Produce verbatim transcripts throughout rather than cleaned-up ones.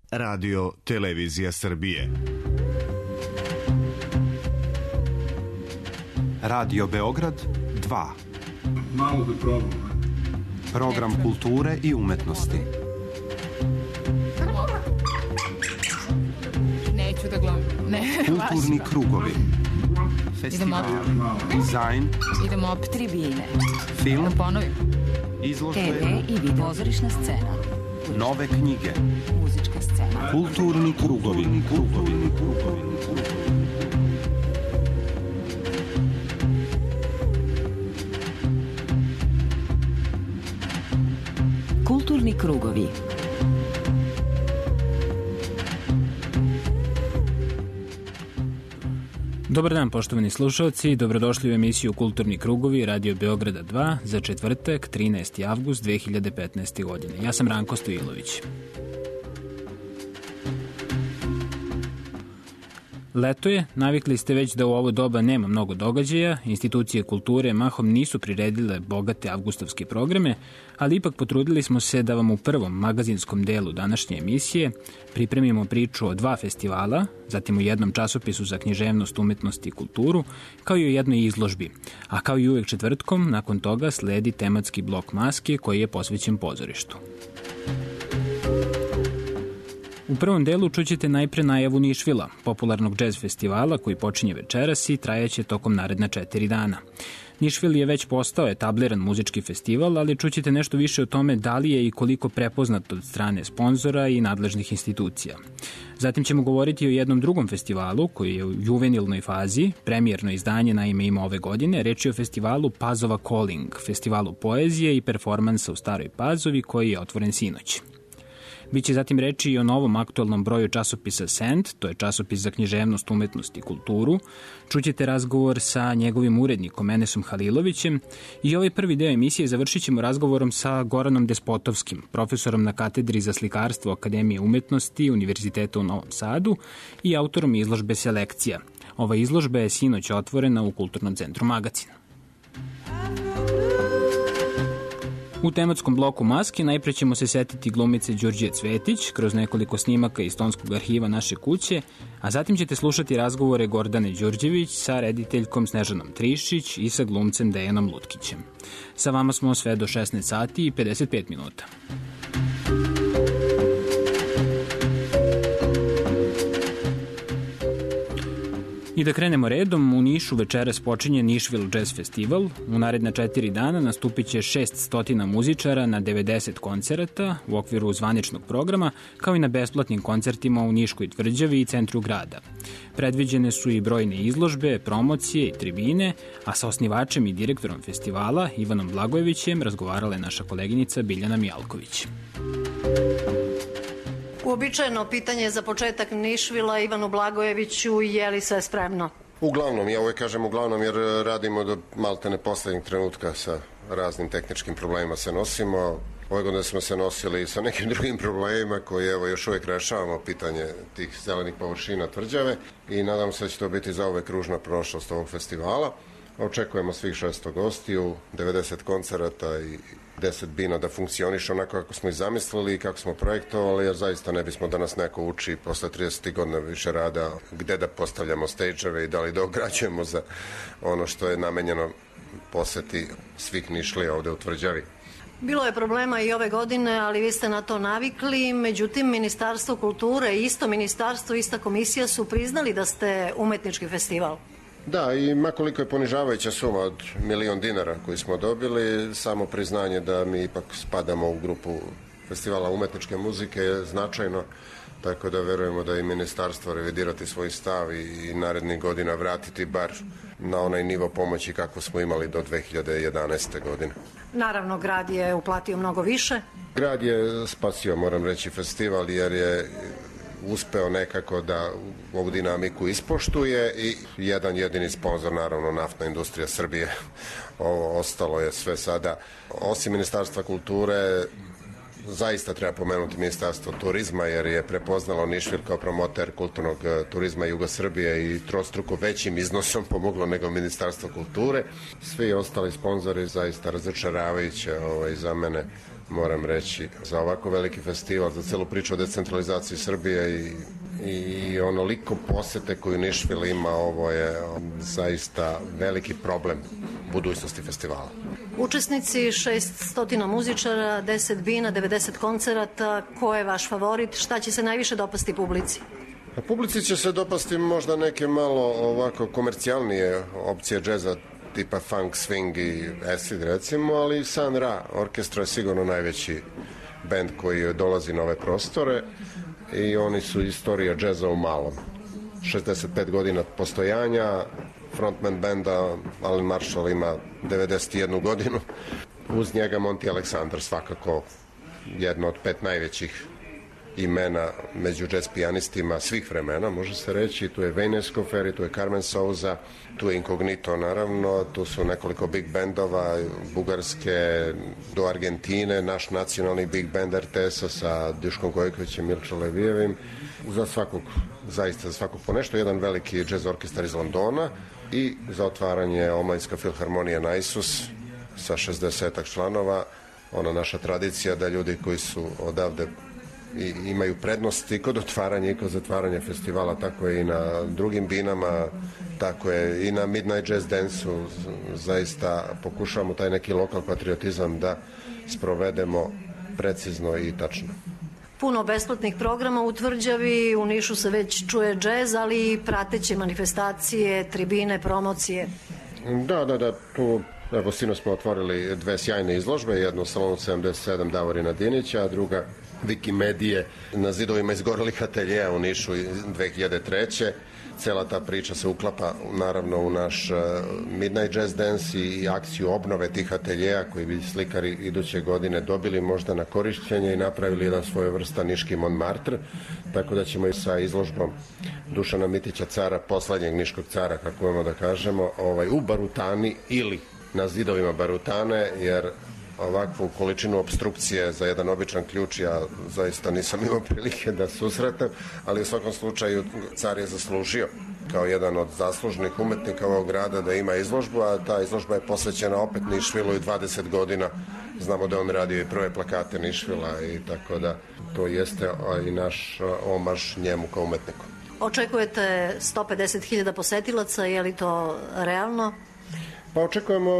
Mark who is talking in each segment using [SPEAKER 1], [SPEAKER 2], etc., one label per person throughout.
[SPEAKER 1] Radio Televizija Srbije.
[SPEAKER 2] Radio Beograd dva.
[SPEAKER 3] Malo da probam.
[SPEAKER 2] Program kulture i umetnosti.
[SPEAKER 4] Neću da gledam. Ne,
[SPEAKER 2] kulturni krugovi. Festival. Dizajn.
[SPEAKER 4] Idemo opet tribine.
[SPEAKER 2] Film.
[SPEAKER 4] Da ponovim.
[SPEAKER 2] Izložbe.
[SPEAKER 4] te ve i video. Pozorišna scena.
[SPEAKER 2] Nove knjige.
[SPEAKER 4] Muzička scena.
[SPEAKER 2] Kulturni krugovi. Kulturni krugovi.
[SPEAKER 4] Kulturni krugovi.
[SPEAKER 5] Dobar dan, poštovani slušalci, dobrodošli u emisiju Kulturni krugovi Radio Beograda dva za četvrtak, trinaesti avgust dve hiljade petnaeste. godine. Ja sam Ranko Stojilović. Leto je, navikli ste već da u ovo doba nema mnogo događaja, institucije kulture mahom nisu priredile bogate avgustovske programe, ali ipak potrudili smo se da vam u prvom magazinskom delu današnje emisije pripremimo priču o dva festivala, zatim u jednom časopisu za književnost, umetnost i kulturu, kao i o jednoj izložbi, a kao i uvek četvrtkom, nakon toga sledi tematski blok Maske koji je posvećen pozorištu. U prvom delu čućete najpre najavu Nišvila, popularnog džez festivala koji počinje večeras i trajaće tokom naredna četiri dana. Nišvil je već postao etabliran muzički festival, ali čućete nešto više o tome da li je i koliko prepoznat od strane sponzora i nadležnih institucija. Zatim ćemo govoriti o jednom drugom festivalu koji je u juvenilnoj fazi, premijerno izdanje naime ima ove godine, reč je o festivalu Pazova Calling, festivalu poezije i performansa u Staroj Pazovi koji je otvoren sinoć. Biće zatim reči i o novom aktualnom broju časopisa Send, to je časopis za književnost, umetnost i kulturu. Čućete razgovor sa njegovim urednikom Enesom Halilovićem i ovaj prvi deo emisije završit ćemo razgovorom sa Goranom Despotovskim, profesorom na katedri za slikarstvo Akademije umetnosti Univerziteta u Novom Sadu i autorom izložbe Selekcija. Ova izložba je sinoć otvorena u Kulturnom centru Magacin. U tematskom bloku Maske najpre ćemo se setiti glumice Đurđe Cvetić kroz nekoliko snimaka iz tonskog arhiva Naše kuće, a zatim ćete slušati razgovore Gordane Đurđević sa rediteljkom Snežanom Trišić i sa glumcem Dejanom Lutkićem. Sa vama smo sve do šesnaest sati i pedeset pet minuta. I da krenemo redom, u Nišu večeras počinje Nišvil Jazz Festival. U naredna četiri dana nastupit će šest stotina muzičara na devedeset koncerata u okviru zvaničnog programa, kao i na besplatnim koncertima u Niškoj tvrđavi i centru grada. Predviđene su i brojne izložbe, promocije i tribine, a sa osnivačem i direktorom festivala Ivanom Blagojevićem razgovarala je naša koleginica Biljana Mijalković.
[SPEAKER 6] Uobičajeno pitanje za početak Nišvila Ivanu Blagojeviću, je li sve spremno?
[SPEAKER 7] Uglavnom, ja uvek kažem uglavnom jer radimo do maltene poslednjeg trenutka sa raznim tehničkim problemima se nosimo. Ove godine smo se nosili sa nekim drugim problemima koji evo još uvek rešavamo, pitanje tih zelenih površina tvrđave i nadam se da će to biti zauvek ružna prošlost ovog festivala. Očekujemo svih šesto gostiju, devedeset koncerata i deset bina da funkcioniše onako kako smo i zamislili i kako smo projektovali, jer zaista ne bismo da nas neko uči posle trideset godina više rada gde da postavljamo stage-eve i da li da ograđujemo za ono što je namenjeno poseti svih Nišlija ovde u tvrđavi.
[SPEAKER 6] Bilo je problema i ove godine, ali vi ste na to navikli. Međutim, Ministarstvo kulture, isto ministarstvo, ista komisija su priznali da ste umetnički festival.
[SPEAKER 7] Da, i makoliko je ponižavajuća suma od milion dinara koji smo dobili, samo priznanje da mi ipak spadamo u grupu festivala umetničke muzike je značajno, tako da verujemo da i ministarstvo revidirati svoj stav i narednih godina vratiti bar na onaj nivo pomoći kako smo imali do dve hiljade jedanaeste. godine.
[SPEAKER 6] Naravno, grad je uplatio mnogo više.
[SPEAKER 7] Grad je spasio, moram reći, festival jer je uspeo nekako da ovu dinamiku ispoštuje i jedan jedini sponsor, naravno Naftna industrija Srbije. Ovo ostalo je sve sada. Osim Ministarstva kulture, zaista treba pomenuti Ministarstvo turizma jer je prepoznalo Nišvil kao promoter kulturnog turizma Jugosrbije i trostruko većim iznosom pomoglo nego Ministarstvo kulture. Svi ostali sponzori zaista razočaravajuće ovaj, za mene moram reći, za ovako veliki festival, za celu priču o decentralizaciji Srbije i, i onoliko posete koju Nišvil ima, ovo je zaista veliki problem budućnosti festivala.
[SPEAKER 6] Učesnici, šesnaest muzičara, deset bina, devedeset koncerata. Ko je vaš favorit? Šta će se najviše dopasti publici?
[SPEAKER 7] A publici će se dopasti možda neke malo ovako komercijalnije opcije džeza, tipa funk, swing i acid recimo, ali San Ra orkestra je sigurno najveći bend koji dolazi na ove prostore i oni su istorija džeza u malom. šezdeset pet godina postojanja, frontman benda Alan Marshall ima devedeset jednu godinu, uz njega Monty Aleksandar, svakako jedno od pet najvećih imena među jazz pijanistima svih vremena, može se reći. Tu je Wayne Escoffer, tu je Carmen Souza, tu je Incognito naravno, tu su nekoliko big bandova, bugarske do Argentine, naš nacionalni big band R T S-a sa Duškom Gojkovićem, Mirča Levijevim. Za svakog, zaista za svakog po nešto, jedan veliki jazz orkestar iz Londona i za otvaranje Omladinska filharmonija Naisus sa šezdesetak članova. Ona naša tradicija da ljudi koji su odavde i imaju prednosti kod otvaranja i kod zatvaranja festivala, tako je i na drugim binama, tako je i na Midnight Jazz Dance-u. Zaista pokušavamo taj neki lokal patriotizam da sprovedemo precizno i tačno.
[SPEAKER 6] Puno besplatnih programa u Tvrđavi, u Nišu se već čuje džez, ali i prateće manifestacije, tribine, promocije.
[SPEAKER 7] Da, da, da, tu evo sino smo otvorili dve sjajne izložbe, jednu u salonu sedamdeset sedam Davorina Dinića, a druga Wikimedije na zidovima izgorelih ateljeja u Nišu dve hiljade treće. Cela ta priča se uklapa naravno u naš Midnight Jazz Dance i akciju obnove tih ateljeja koji bi slikari iduće godine dobili možda na korišćenje i napravili jedan svojevrstan niški Montmartre, tako da ćemo i sa izložbom Dušana Mitića, cara, poslednjeg niškog cara, kako imamo da kažemo, ovaj, u Barutani ili na zidovima Barutane, jer ovakvu količinu obstrukcije za jedan običan ključ ja zaista nisam imao prilike da susretam, ali u svakom slučaju car je zaslužio kao jedan od zaslužnih umetnika ovog grada da ima izložbu, a ta izložba je posvećena opet Nišvilu i dvadeset godina. Znamo da on radio i prve plakate Nišvila i tako da to jeste i naš omaž njemu kao umetniku.
[SPEAKER 6] Očekujete sto pedeset hiljada posetilaca, je li to realno?
[SPEAKER 7] Pa očekujemo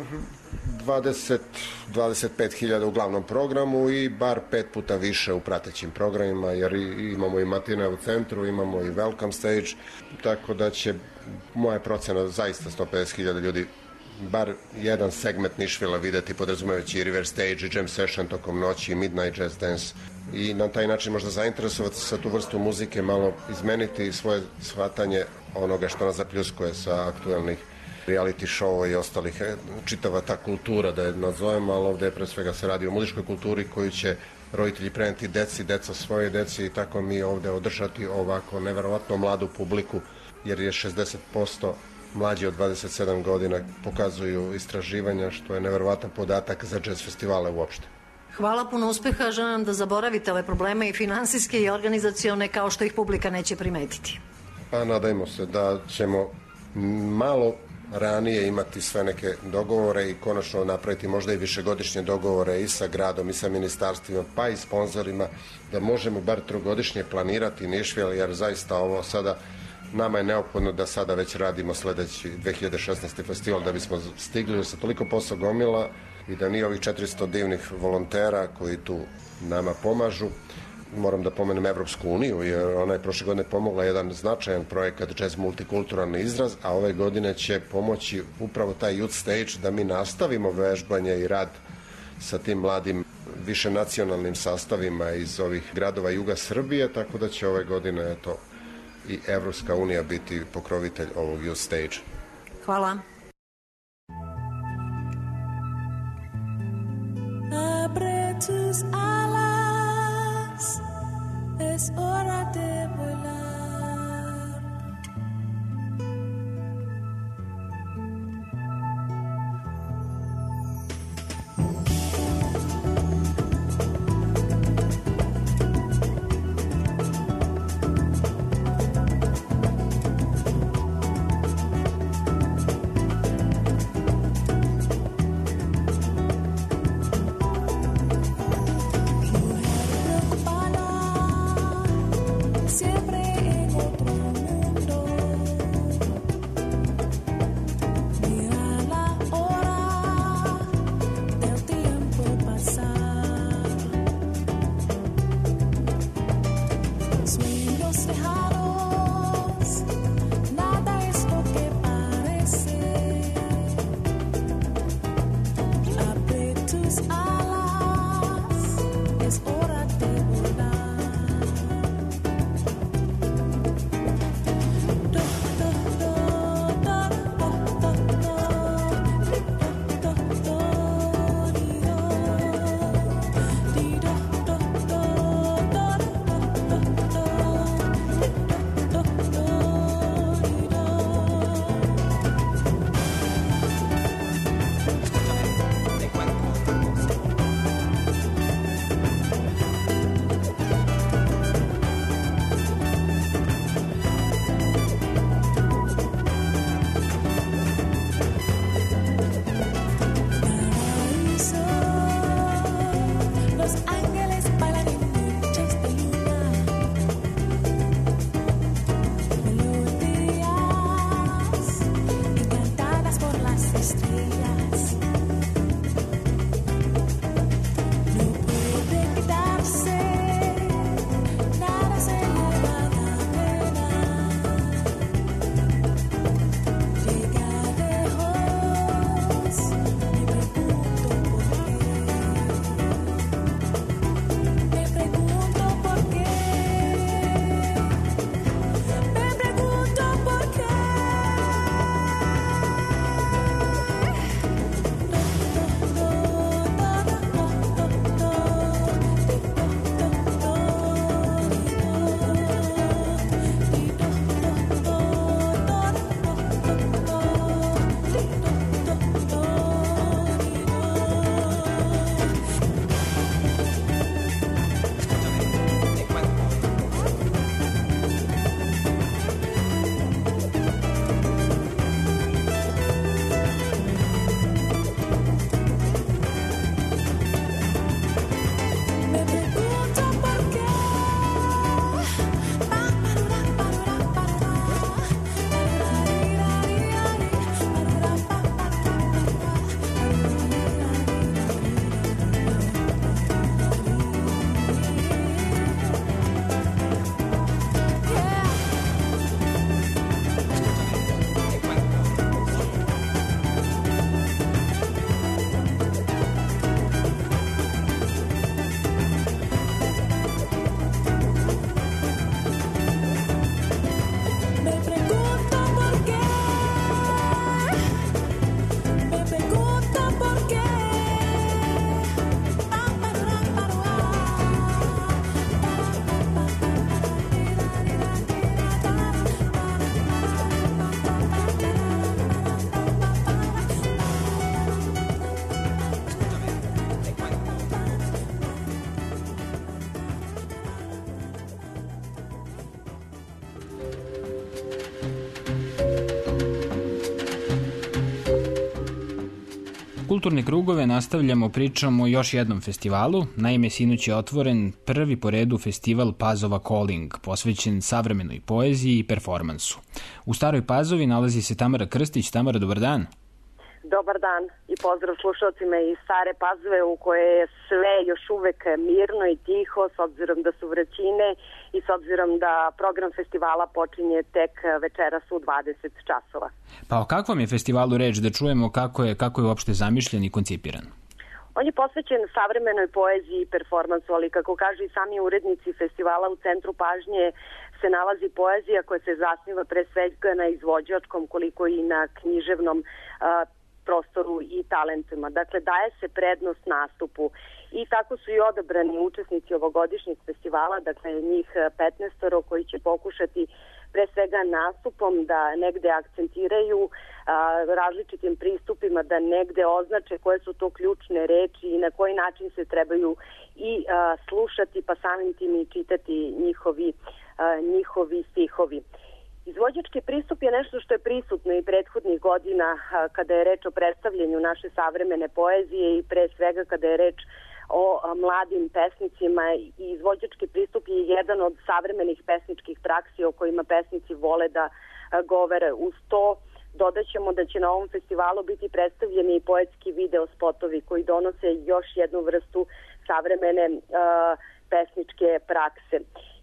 [SPEAKER 7] dvadeset do dvadeset pet hiljada u glavnom programu i bar pet puta više u pratećim programima, jer imamo i matine u centru, imamo i welcome stage, tako da će moja procena zaista sto pedeset hiljada ljudi bar jedan segment Nišvila videti, podrazumevajući i river stage i jam session tokom noći i midnight jazz dance, i na taj način možda zainteresovati sa tu vrstu muzike, malo izmeniti svoje shvatanje onoga što nas zapljuskuje sa aktuelnih reality show i ostalih, čitava ta kultura da je nazovemo, ali ovde pre svega se radi o muzičkoj kulturi koju će roditelji preneti deci, deca svoje deci i tako mi ovde održati ovako neverovatno mladu publiku, jer je šezdeset posto mlađi od dvadeset sedam godina, pokazuju istraživanja, što je neverovatan podatak za jazz festivale uopšte.
[SPEAKER 6] Hvala, puno uspeha, želim da zaboravite ove probleme i finansijske i organizacione, kao što ih publika neće primetiti.
[SPEAKER 7] Pa nadajmo se da ćemo malo ranije imati sve neke dogovore i konačno napraviti možda i višegodišnje dogovore i sa gradom i sa ministarstvima pa i sponzorima, da možemo bar trogodišnje planirati Nišvil, jer zaista ovo sada nama je neophodno da sada već radimo sledeći dve hiljade šesnaeste. festival da bismo stigli, da se toliko posao gomila i da nije ovih četiristo divnih volontera koji tu nama pomažu. Moram da pomenem Evropsku uniju, jer ona je prošle godine pomogla jedan značajan projekat Jazz multikulturalni izraz, a ove godine će pomoći upravo taj youth stage da mi nastavimo vežbanje i rad sa tim mladim više nacionalnim sastavima iz ovih gradova juga Srbije, tako da će ove godine eto, i Evropska unija biti pokrovitelj ovog youth stage.
[SPEAKER 6] Hvala.
[SPEAKER 8] Es hora de volar. los tejados, nada es lo que parece. Abre tus alas, es hora de volar.
[SPEAKER 5] Kulturne krugove nastavljamo pričom o još jednom festivalu. Naime, sinoć je otvoren prvi po redu festival Pazova Calling, posvećen savremenoj poeziji i performansu. U Staroj Pazovi nalazi se Tamara Krstić. Tamara, dobar dan.
[SPEAKER 9] Dobar dan i pozdrav slušalcima iz Stare Pazove u kojoj je sve još uvek mirno i tiho s obzirom da su vrućine i s obzirom da program festivala počinje tek večeras u dvadeset časova.
[SPEAKER 5] Pa o kakvom je festivalu reč, da čujemo kako je, kako je uopšte zamišljen i koncipiran?
[SPEAKER 9] On je posvećen savremenoj poeziji i performansu, ali kako kažu i sami urednici festivala, u centru pažnje se nalazi poezija koja se zasniva pre svega na izvođačkom koliko i na književnom uh, prostoru i talentima. Dakle, daje se prednost nastupu i tako su i odabrani učesnici ovogodišnjeg festivala, dakle njih petnaestoro koji će pokušati pre svega nastupom da negde akcentiraju a, različitim pristupima, da negde označe koje su to ključne reči i na koji način se trebaju i a, slušati, pa samim tim i čitati njihovi, a, njihovi stihovi. Izvođački pristup je nešto što je prisutno i prethodnih godina kada je reč o predstavljanju naše savremene poezije i pre svega kada je reč o mladim pesnicima. I izvođački pristup je jedan od savremenih pesničkih praksi o kojima pesnici vole da govore. Uz to dodat ćemo da će na ovom festivalu biti predstavljeni i poetski video spotovi koji donose još jednu vrstu savremene uh, pesničke prakse.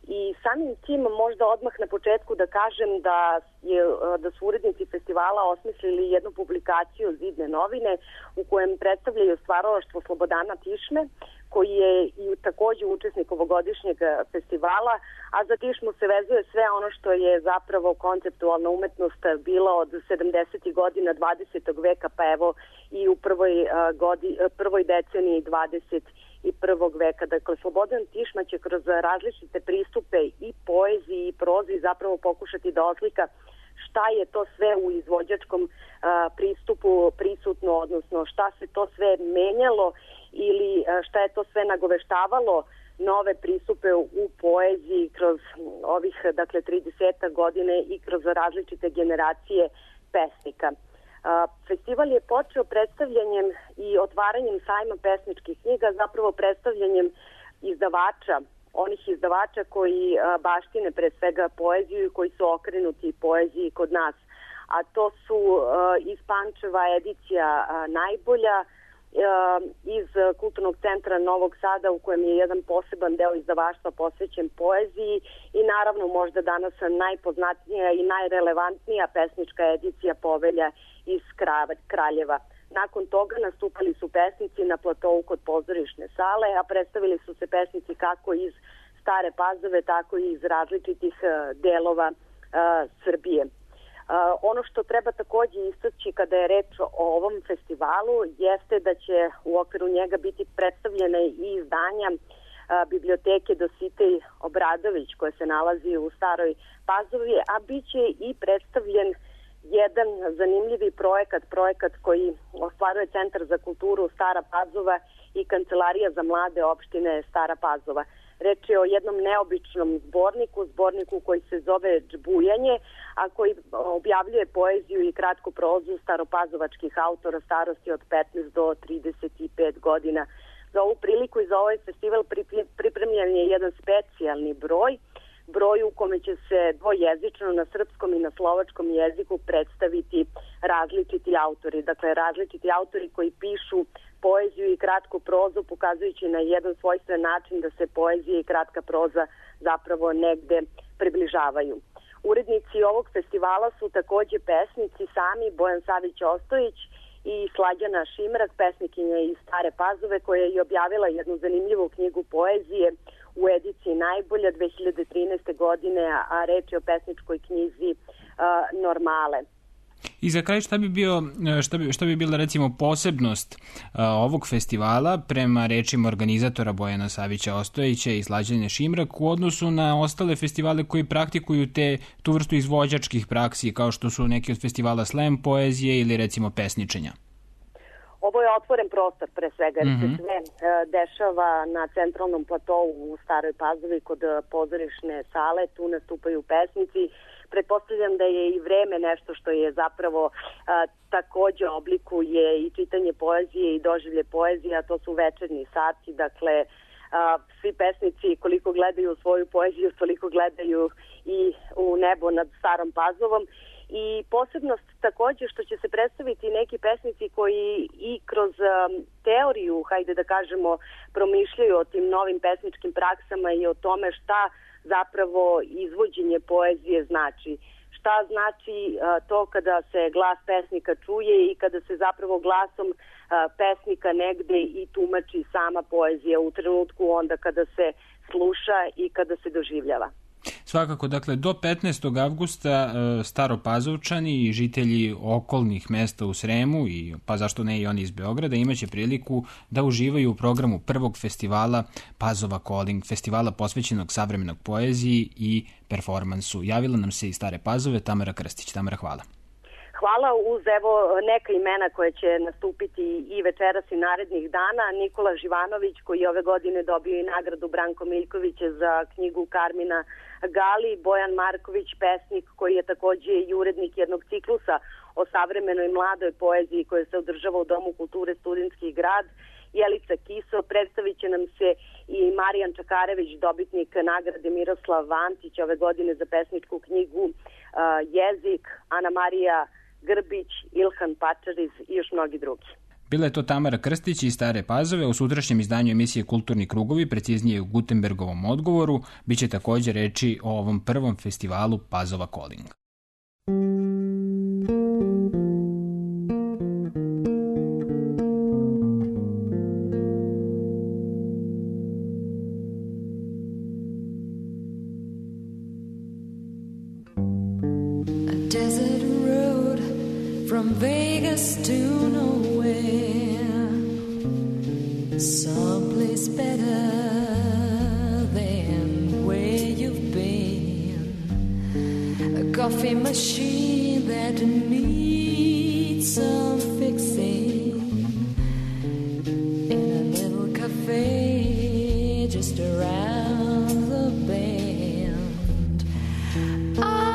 [SPEAKER 9] I samim tim možda odmah na početku da kažem da, je, da su urednici festivala osmislili jednu publikaciju Zidne novine u kojem predstavljaju stvaralaštvo Slobodana Tišme, koji je i takođe učesnik ovogodišnjeg festivala, a za Tišmu se vezuje sve ono što je zapravo konceptualna umetnost bila od sedamdesetih godina dvadesetog veka, pa evo i u prvoj, godi, prvoj deceniji dvadeset i prvog veka. Dakle, Slobodan Tišma će kroz različite pristupe i poeziji i prozi zapravo pokušati da oslika šta je to sve u izvođačkom a, pristupu prisutno, odnosno šta se to sve menjalo ili a, šta je to sve nagoveštavalo nove pristupe u poeziji kroz ovih, dakle, trideset godine i kroz različite generacije pesnika. Festival je počeo predstavljanjem i otvaranjem sajma pesničkih knjiga, zapravo predstavljanjem izdavača, onih izdavača koji baštine pre svega poeziju i koji su okrenuti poeziji kod nas. A to su iz Pančeva edicija Najbolja, iz Kulturnog centra Novog Sada u kojem je jedan poseban deo izdavaštva posvećen poeziji i naravno možda danas najpoznatnija i najrelevantnija pesnička edicija Povelja iz Kraljeva. Nakon toga nastupali su pesnici na platovu kod pozorišne sale, a predstavili su se pesnici kako iz Stare Pazove, tako i iz različitih delova uh, Srbije. Uh, ono što treba takođe istaći kada je reč o ovom festivalu jeste da će u okviru njega biti predstavljene i izdanja uh, biblioteke Dositej Obradović koja se nalazi u Staroj Pazovi, a bit će i predstavljen jedan zanimljivi projekat, projekat koji ostvaruje Centar za kulturu Stara Pazova i Kancelarija za mlade opštine Stara Pazova. Reč je o jednom neobičnom zborniku, zborniku koji se zove Džbujanje, a koji objavljuje poeziju i kratku prozu staropazovačkih autora starosti od petnaest do trideset pet godina. Za ovu priliku i za ovaj festival pripremljen je jedan specijalni broj, broj u kome će se dvojezično na srpskom i na slovačkom jeziku predstaviti različiti autori. Dakle, različiti autori koji pišu poeziju i kratku prozu, pokazujući na jedan svojstven način da se poezija i kratka proza zapravo negde približavaju. Urednici ovog festivala su takođe pesnici sami, Bojan Savić Ostojić i Slađana Šimrak, pesnikinja iz Stare Pazove, koja je i objavila jednu zanimljivu knjigu poezije u ediciji Najbolja dve hiljade trinaeste. godine, a reč je o pesničkoj knjizi uh, Normale.
[SPEAKER 5] I za kraj šta bi, bio, šta bi, šta bi bila recimo posebnost a, ovog festivala prema rečima organizatora Bojana Savića Ostojića i Slađane Šimrak u odnosu na ostale festivale koji praktikuju te, tu vrstu izvođačkih praksi kao što su neki od festivala slam poezije ili recimo pesničenja?
[SPEAKER 9] Ovo je otvoren prostor pre svega jer
[SPEAKER 5] mm-hmm.
[SPEAKER 9] se sve e, dešava na centralnom platovu u Staroj Pazovi kod pozorišne sale, tu nastupaju pesnici. Pretpostavljam da je i vreme nešto što je zapravo a, takođe oblikuje i čitanje poezije i doživlje poezije, a to su večernji sati, dakle a, svi pesnici koliko gledaju svoju poeziju, toliko gledaju i u nebo nad Starom Pazovom. I posebnost takođe što će se predstaviti neki pesnici koji i kroz um, teoriju, hajde da kažemo, promišljaju o tim novim pesničkim praksama i o tome šta zapravo izvođenje poezije znači. Šta znači uh, to kada se glas pesnika čuje i kada se zapravo glasom uh, pesnika negde i tumači sama poezija u trenutku onda kada se sluša i kada se doživljava.
[SPEAKER 5] Svakako, dakle, do petnaestog avgusta Staropazovčani i žitelji okolnih mesta u Sremu, i, pa zašto ne i oni iz Beograda, imaće priliku da uživaju u programu prvog festivala Pazova Calling, festivala posvećenog savremenog poeziji i performansu. Javila nam se iz Stare Pazove Tamara Krstić. Tamara, hvala.
[SPEAKER 9] Hvala, uz evo neka imena koje će nastupiti i večeras i narednih dana. Nikola Živanović koji je ove godine dobio i nagradu Branko Miljkovića za knjigu Karmina Gali, Bojan Marković, pesnik koji je takođe i urednik jednog ciklusa o savremenoj mladoj poeziji koja se održava u Domu kulture Studentski grad, Jelica Kiso, predstavit će nam se i Marijan Čakarević, dobitnik nagrade Miroslav Antić ove godine za pesničku knjigu uh, Jezik, Ana Marija Grbić, Ilhan Pačariz i još mnogi drugi.
[SPEAKER 5] Bila je to Tamara Krstić iz Stare Pazove. U sutrašnjem izdanju emisije Kulturni krugovi, preciznije u Gutenbergovom odgovoru, bit će također reči o ovom prvom festivalu Pazova Calling.
[SPEAKER 8] Desert road from Vegas to nowhere, someplace better than where you've been, a coffee machine that needs some fixing, in a little cafe just around the bend. I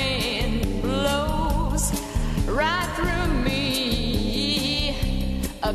[SPEAKER 8] a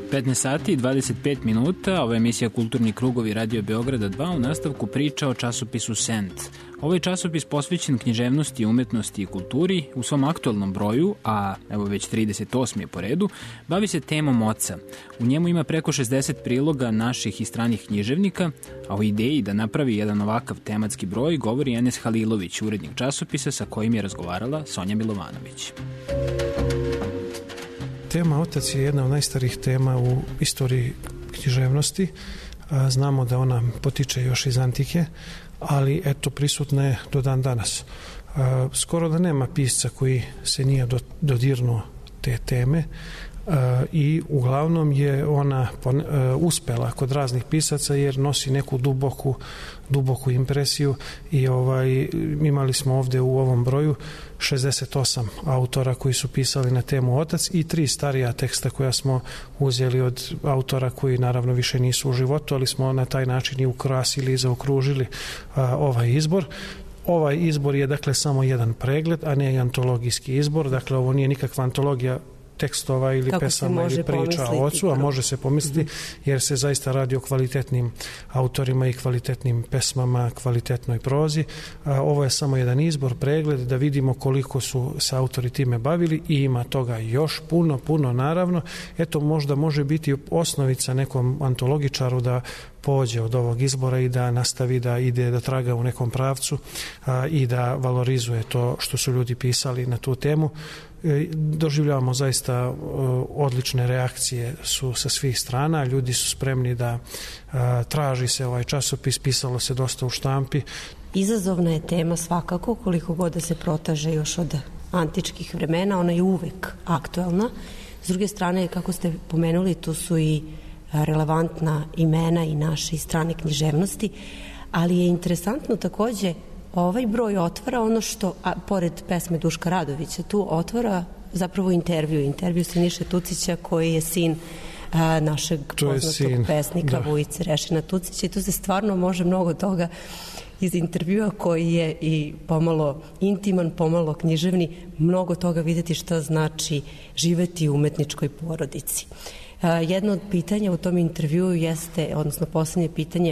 [SPEAKER 5] petnaest sati i dvadeset pet minuta, ova emisija Kulturni krugovi Radio Beograda dva, u nastavku priča o časopisu Sent. Ovaj časopis posvećen književnosti, umetnosti i kulturi u svom aktualnom broju, a evo već trideset osmi je po redu, bavi se temom oca. U njemu ima preko šezdeset priloga naših i stranih književnika, a o ideji da napravi jedan ovakav tematski broj govori Enes Halilović, urednik časopisa sa kojim je razgovarala Sonja Milovanović.
[SPEAKER 10] Tema otac je jedna od najstarijih tema u istoriji književnosti. Znamo da ona potiče još iz antike, ali eto prisutna je do dan danas. Skoro da nema pisca koji se nije dodirnuo te teme i uglavnom je ona uspela kod raznih pisaca jer nosi neku duboku, duboku impresiju i ovaj, imali smo ovde u ovom broju šezdeset osam autora koji su pisali na temu otac i tri starija teksta koja smo uzeli od autora koji naravno više nisu u životu, ali smo na taj način i ukrasili i zaokružili a, ovaj izbor. Ovaj izbor je dakle samo jedan pregled, a ne antologijski izbor, dakle ovo nije nikakva antologija tekstova ili kako pesama ili priča o ocu, a može se pomisliti jer se zaista radi o kvalitetnim autorima i kvalitetnim pesmama, kvalitetnoj prozi. Ovo je samo jedan izbor, pregled da vidimo koliko su se autori time bavili i ima toga još puno, puno naravno. Eto možda može biti osnovica nekom antologičaru da pođe od ovog izbora i da nastavi da ide, da traga u nekom pravcu a, i da valorizuje to što su ljudi pisali na tu temu. E, doživljavamo zaista o, odlične reakcije su sa svih strana, ljudi su spremni da a, traži se ovaj časopis, pisalo se dosta u štampi.
[SPEAKER 11] Izazovna je tema svakako, koliko god da se protaže još od antičkih vremena, ona je uvek aktuelna. S druge strane, kako ste pomenuli, tu su i relevantna imena i naše i strane književnosti, ali je interesantno takođe ovaj broj otvara ono što, a pored pesme Duška Radovića, tu otvara zapravo intervju, intervju Siniše Tucića koji je sin a, našeg poznatog sin. pesnika da. Vujice Rešina Tucića i tu se stvarno može mnogo toga iz intervjua koji je i pomalo intiman, pomalo književni, mnogo toga videti šta znači živeti u umetničkoj porodici. Jedno od pitanja u tom intervjuu jeste, odnosno poslednje pitanje,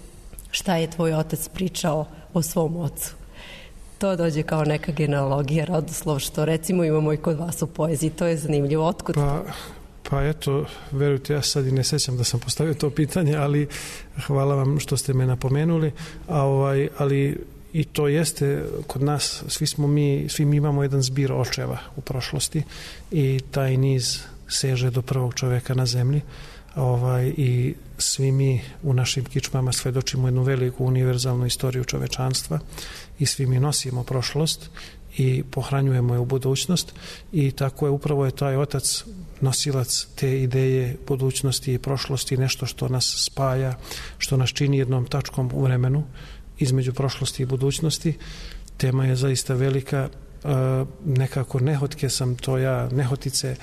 [SPEAKER 11] šta je tvoj otac pričao o svom ocu? To dođe kao neka genealogija, rodoslov, što recimo imamo i kod vas u poeziji. To je zanimljivo. Otkud?
[SPEAKER 10] Pa, pa eto, verujte, ja sad i ne sećam da sam postavio to pitanje, ali hvala vam što ste me napomenuli. A ovaj, ali i to jeste kod nas, svi smo mi, svi mi imamo jedan zbir očeva u prošlosti i taj niz seže do prvog čoveka na zemlji ovaj, i svi mi u našim kičmama svedočimo jednu veliku univerzalnu istoriju čovečanstva i svi mi nosimo prošlost i pohranjujemo je u budućnost i tako je upravo je taj otac nosilac te ideje budućnosti i prošlosti, nešto što nas spaja, što nas čini jednom tačkom u vremenu između prošlosti i budućnosti. Tema je zaista velika, nekako nehotke sam to ja, nehotice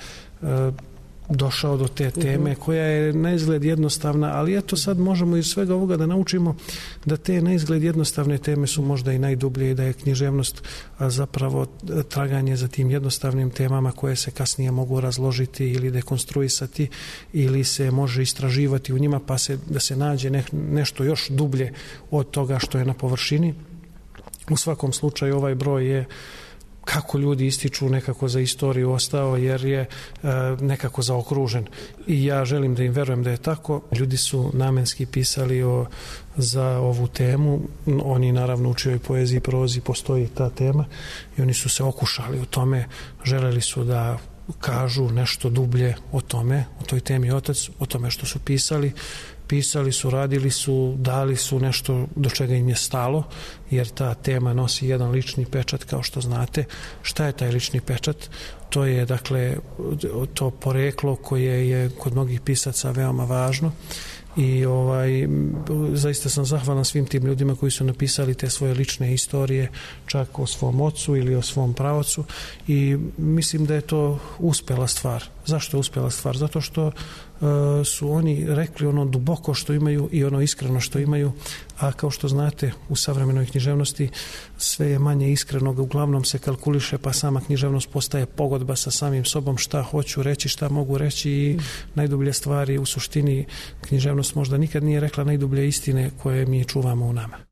[SPEAKER 10] došao do te teme koja je na izgled jednostavna, ali eto sad možemo iz svega ovoga da naučimo da te na izgled jednostavne teme su možda i najdublje i da je književnost zapravo traganje za tim jednostavnim temama koje se kasnije mogu razložiti ili dekonstruisati ili se može istraživati u njima pa se, da se nađe ne, nešto još dublje od toga što je na površini. U svakom slučaju ovaj broj je kako ljudi ističu nekako za istoriju ostao jer je e, nekako zaokružen i ja želim da im verujem da je tako. Ljudi su namenski pisali o, za ovu temu, oni naravno u čijoj poeziji i prozi postoji ta tema i oni su se okušali u tome, želeli su da kažu nešto dublje o tome, o toj temi otac, o tome što su pisali. Pisali su, radili su, dali su nešto do čega im je stalo, jer ta tema nosi jedan lični pečat, kao što znate. Šta je taj lični pečat? To je, dakle, to poreklo koje je kod mnogih pisaca veoma važno i ovaj, zaista sam zahvalan svim tim ljudima koji su napisali te svoje lične istorije, čak o svom ocu ili o svom praocu i mislim da je to uspela stvar. Zašto je uspela stvar? Zato što su oni rekli ono duboko što imaju i ono iskreno što imaju, a kao što znate u savremenoj književnosti sve je manje iskrenog, uglavnom se kalkuliše, pa sama književnost postaje pogodba sa samim sobom, šta hoću reći, šta mogu reći i najdublje stvari u suštini književnost možda nikad nije rekla najdublje istine koje mi čuvamo u nama.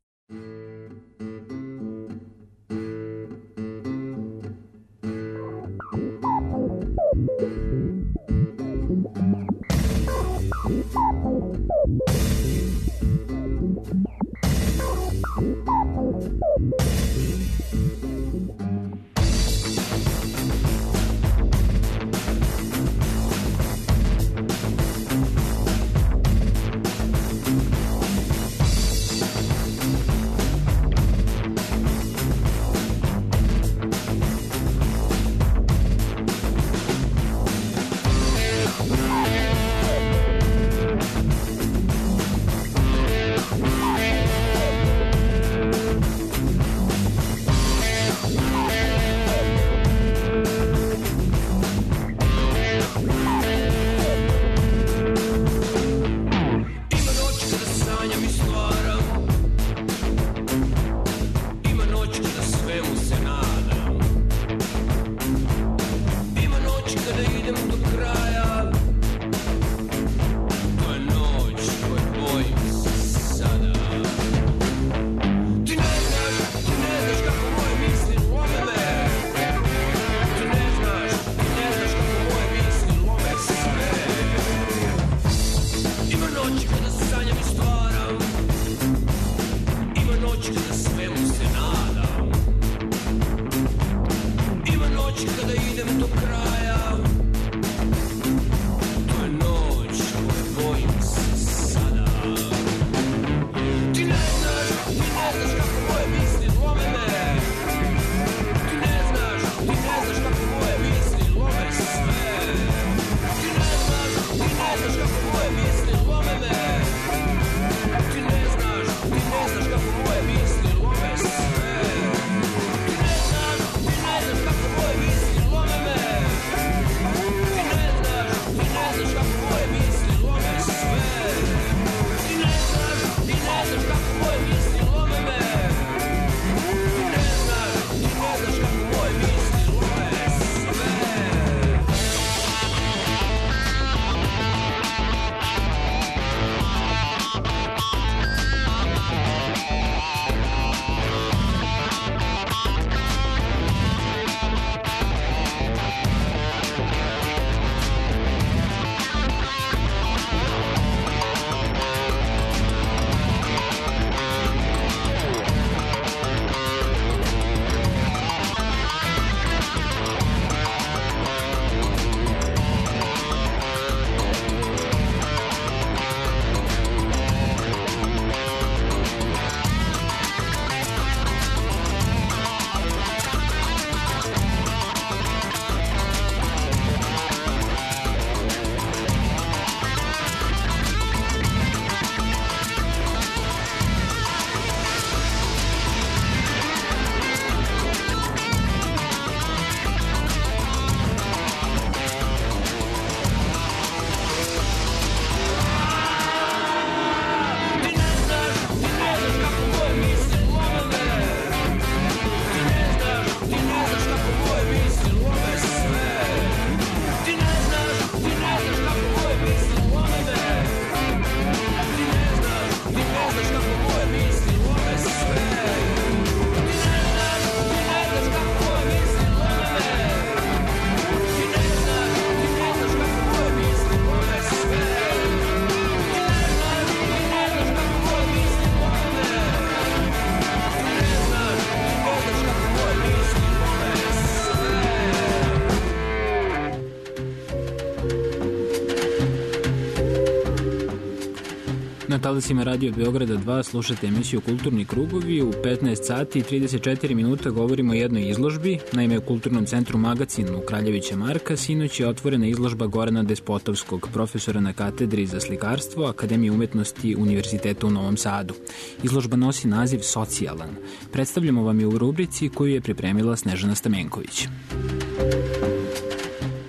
[SPEAKER 5] Na talasima Radio Beograda dva slušate emisiju Kulturni krugovi. U petnaest sati i trideset četiri minuta govorimo o jednoj izložbi. Naime, u Kulturnom centru Magacin u Kraljevića Marka sinoć je otvorena izložba Gorana Despotovskog, profesora na katedri za slikarstvo Akademije umetnosti Univerziteta u Novom Sadu. Izložba nosi naziv Socijalan. Predstavljamo vam je u rubrici koju je pripremila Snežana Stamenković.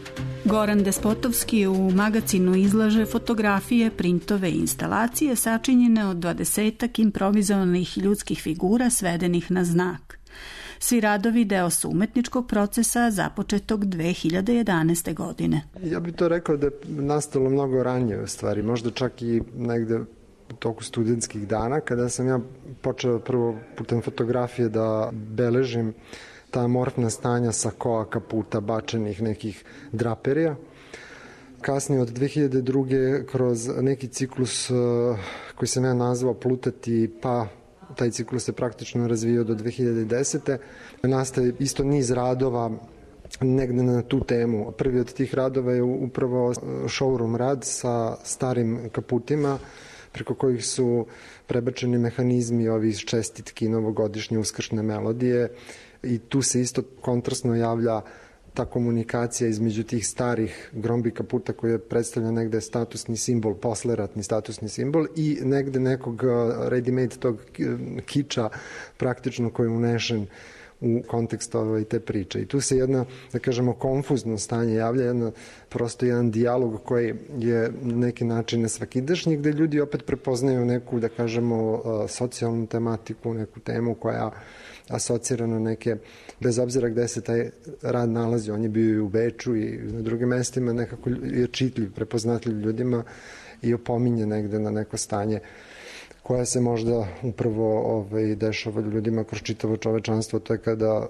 [SPEAKER 12] Goran Despotovski u magazinu izlaže fotografije, printove i instalacije sačinjene od dvadesetak improvizovanih ljudskih figura svedenih na znak. Svi radovi deo su umetničkog procesa započetog dve hiljade jedanaeste. godine.
[SPEAKER 13] Ja bih to rekao da je nastalo mnogo ranije u stvari, možda čak i negde u toku studentskih dana, kada sam ja počeo prvo putem fotografije da beležim ta amorfna stanja sakoa, kaputa, bačenih nekih draperija. Kasnije od dve hiljade druge. kroz neki ciklus koji sam ja nazvao Plutati, pa taj ciklus se praktično razvio do dve hiljade desete. Nastaje isto niz radova negde na tu temu. Prvi od tih radova je upravo showroom rad sa starim kaputima, preko kojih su prebačeni mehanizmi ovih čestitki, novogodišnje uskršnje melodije, i tu se isto kontrastno javlja ta komunikacija između tih starih grombi kaputa koje predstavlja negde statusni simbol, posleratni statusni simbol, i negde nekog ready-made tog kiča praktično koji je unešen u kontekst ove te priče. I tu se jedna, da kažemo, konfuzno stanje javlja, jedna, prosto jedan dijalog koji je na neki način nesvakidašnji, gde ljudi opet prepoznaju neku, da kažemo, socijalnu tematiku, neku temu koja asocira na neke, bez obzira gde se taj rad nalazi, on je bio i u Beču i na drugim mestima, nekako je čitljiv, prepoznatljiv ljudima i opominje negde na neko stanje koja se možda upravo ovaj, dešava ljudima kroz čitavo čovečanstvo, to je kada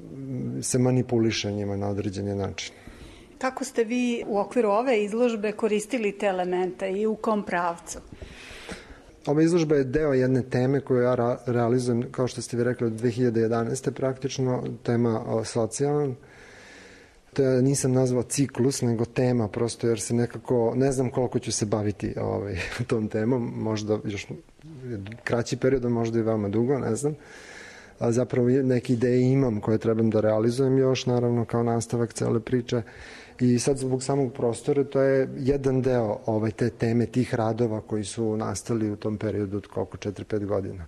[SPEAKER 13] se manipuliše njima na određeni način.
[SPEAKER 12] Kako ste vi u okviru ove izložbe koristili te elemente i u kom pravcu?
[SPEAKER 13] Ova izložba je deo jedne teme koju ja ra- realizujem, kao što ste vi rekli, od dve hiljade jedanaeste. praktično, tema socijalna. To ja nisam nazvao ciklus, nego tema, prosto jer se nekako, ne znam koliko ću se baviti ovaj, tom temom, možda još kraći period, možda i veoma dugo, ne znam. A zapravo neke ideje imam koje trebam da realizujem još, naravno, kao nastavak cele priče. I sad zbog samog prostora, to je jedan deo ovaj, te teme, tih radova koji su nastali u tom periodu od koliko, četiri pet godina.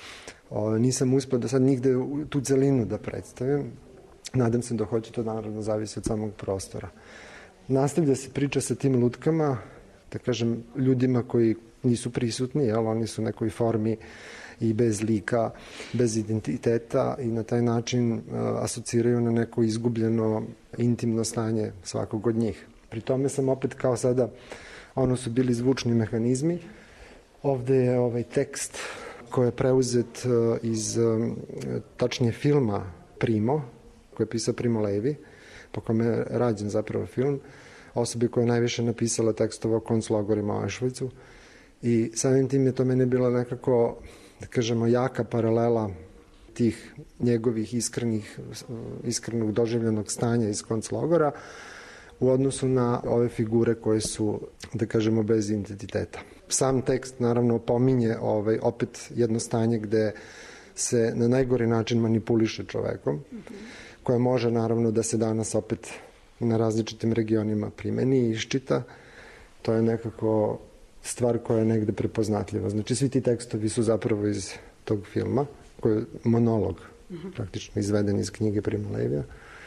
[SPEAKER 13] O, nisam uspio da sad nigde tu celinu da predstavim. Nadam se da hoću, to naravno zavisi od samog prostora. Nastavlja se priča sa tim lutkama, da kažem, ljudima koji nisu prisutni, jel, oni su u nekoj formi i bez lika, bez identiteta i na taj način uh, asociraju na neko izgubljeno intimno stanje svakog od njih. Pri tome sam opet kao sada, ono su bili zvučni mehanizmi. Ovde je ovaj tekst koji je preuzet uh, iz um, tačnije filma Primo, koji je pisao Primo Levi, po kome je rađen zapravo film, osobi koja je najviše napisala tekstova o konclogorima u Auschwitzu. I samim tim je to mene bila nekako, da kažemo, jaka paralela tih njegovih iskrenih, iskrenog doživljenog stanja iz konclogora u odnosu na ove figure koje su, da kažemo, bez identiteta. Sam tekst naravno pominje ovaj, opet jedno stanje gde se na najgori način manipuliše čovekom, koje može naravno da se danas opet na različitim regionima primeni i iščita. To je nekako stvar koja je negde prepoznatljiva. Znači, svi ti tekstovi su zapravo iz tog filma, koji je monolog, uh-huh. praktično izveden iz knjige Prima Levija.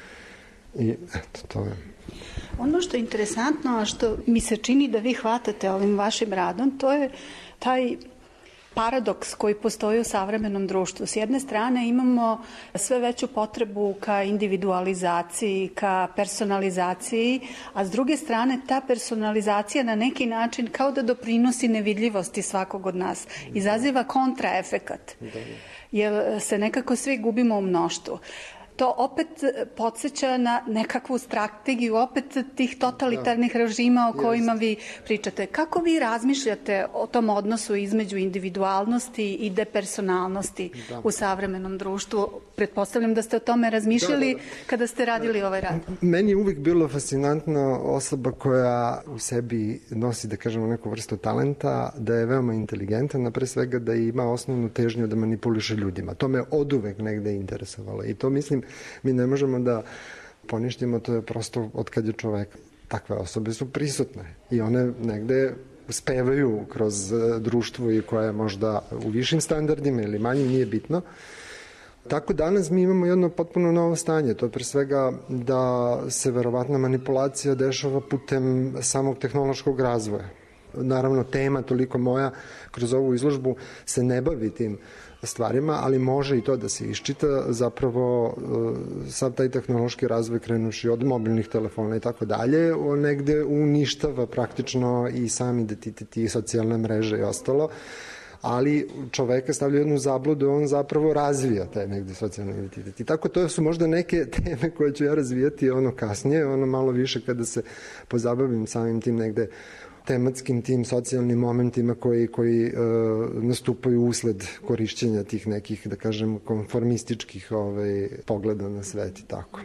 [SPEAKER 13] I eto, to je.
[SPEAKER 12] Ono što je interesantno, a što mi se čini da vi hvatate ovim vašim radom, to je taj paradoks koji postoji u savremenom društvu. S jedne strane imamo sve veću potrebu ka individualizaciji, ka personalizaciji, a s druge strane ta personalizacija na neki način kao da doprinosi nevidljivosti svakog od nas. Izaziva kontraefekat, jer se nekako svi gubimo u mnoštvu. To opet podsjeća na nekakvu strategiju opet tih totalitarnih režima o kojima vi pričate. Kako vi razmišljate o tom odnosu između individualnosti i depersonalnosti da. u savremenom društvu? Pretpostavljam da ste o tome razmišljali da, da, da. kada ste radili ovaj rad.
[SPEAKER 13] Meni je uvijek bilo fascinantna osoba koja u sebi nosi, da kažemo, neku vrstu talenta, da je veoma inteligentan, a pre svega da ima osnovnu težnju da manipuliše ljudima. To me oduvek negde interesovalo i to mislim mi ne možemo da poništimo, to je prosto od kad je čovek. Takve osobe su prisutne i one negde uspevaju kroz društvo i koje je možda u višim standardima ili manjim, nije bitno. Tako danas mi imamo jedno potpuno novo stanje, to je pre svega da se verovatna manipulacija dešava putem samog tehnološkog razvoja. Naravno, tema toliko moja kroz ovu izložbu se ne bavi tim stvarima, ali može i to da se iščita. Zapravo, sav taj tehnološki razvoj krenuši od mobilnih telefona i tako dalje, on negde uništava praktično i sam identitet i socijalne mreže i ostalo, ali čoveka stavlja jednu zabludu, on zapravo razvija taj negde socijalni identitet. I tako to su možda neke teme koje ću ja razvijati ono kasnije, ono malo više kada se pozabavim samim tim negde tematskim tim socijalnim momentima koji, koji e, nastupaju usled korišćenja tih nekih, da kažem, konformističkih ovaj, pogleda na svet i tako.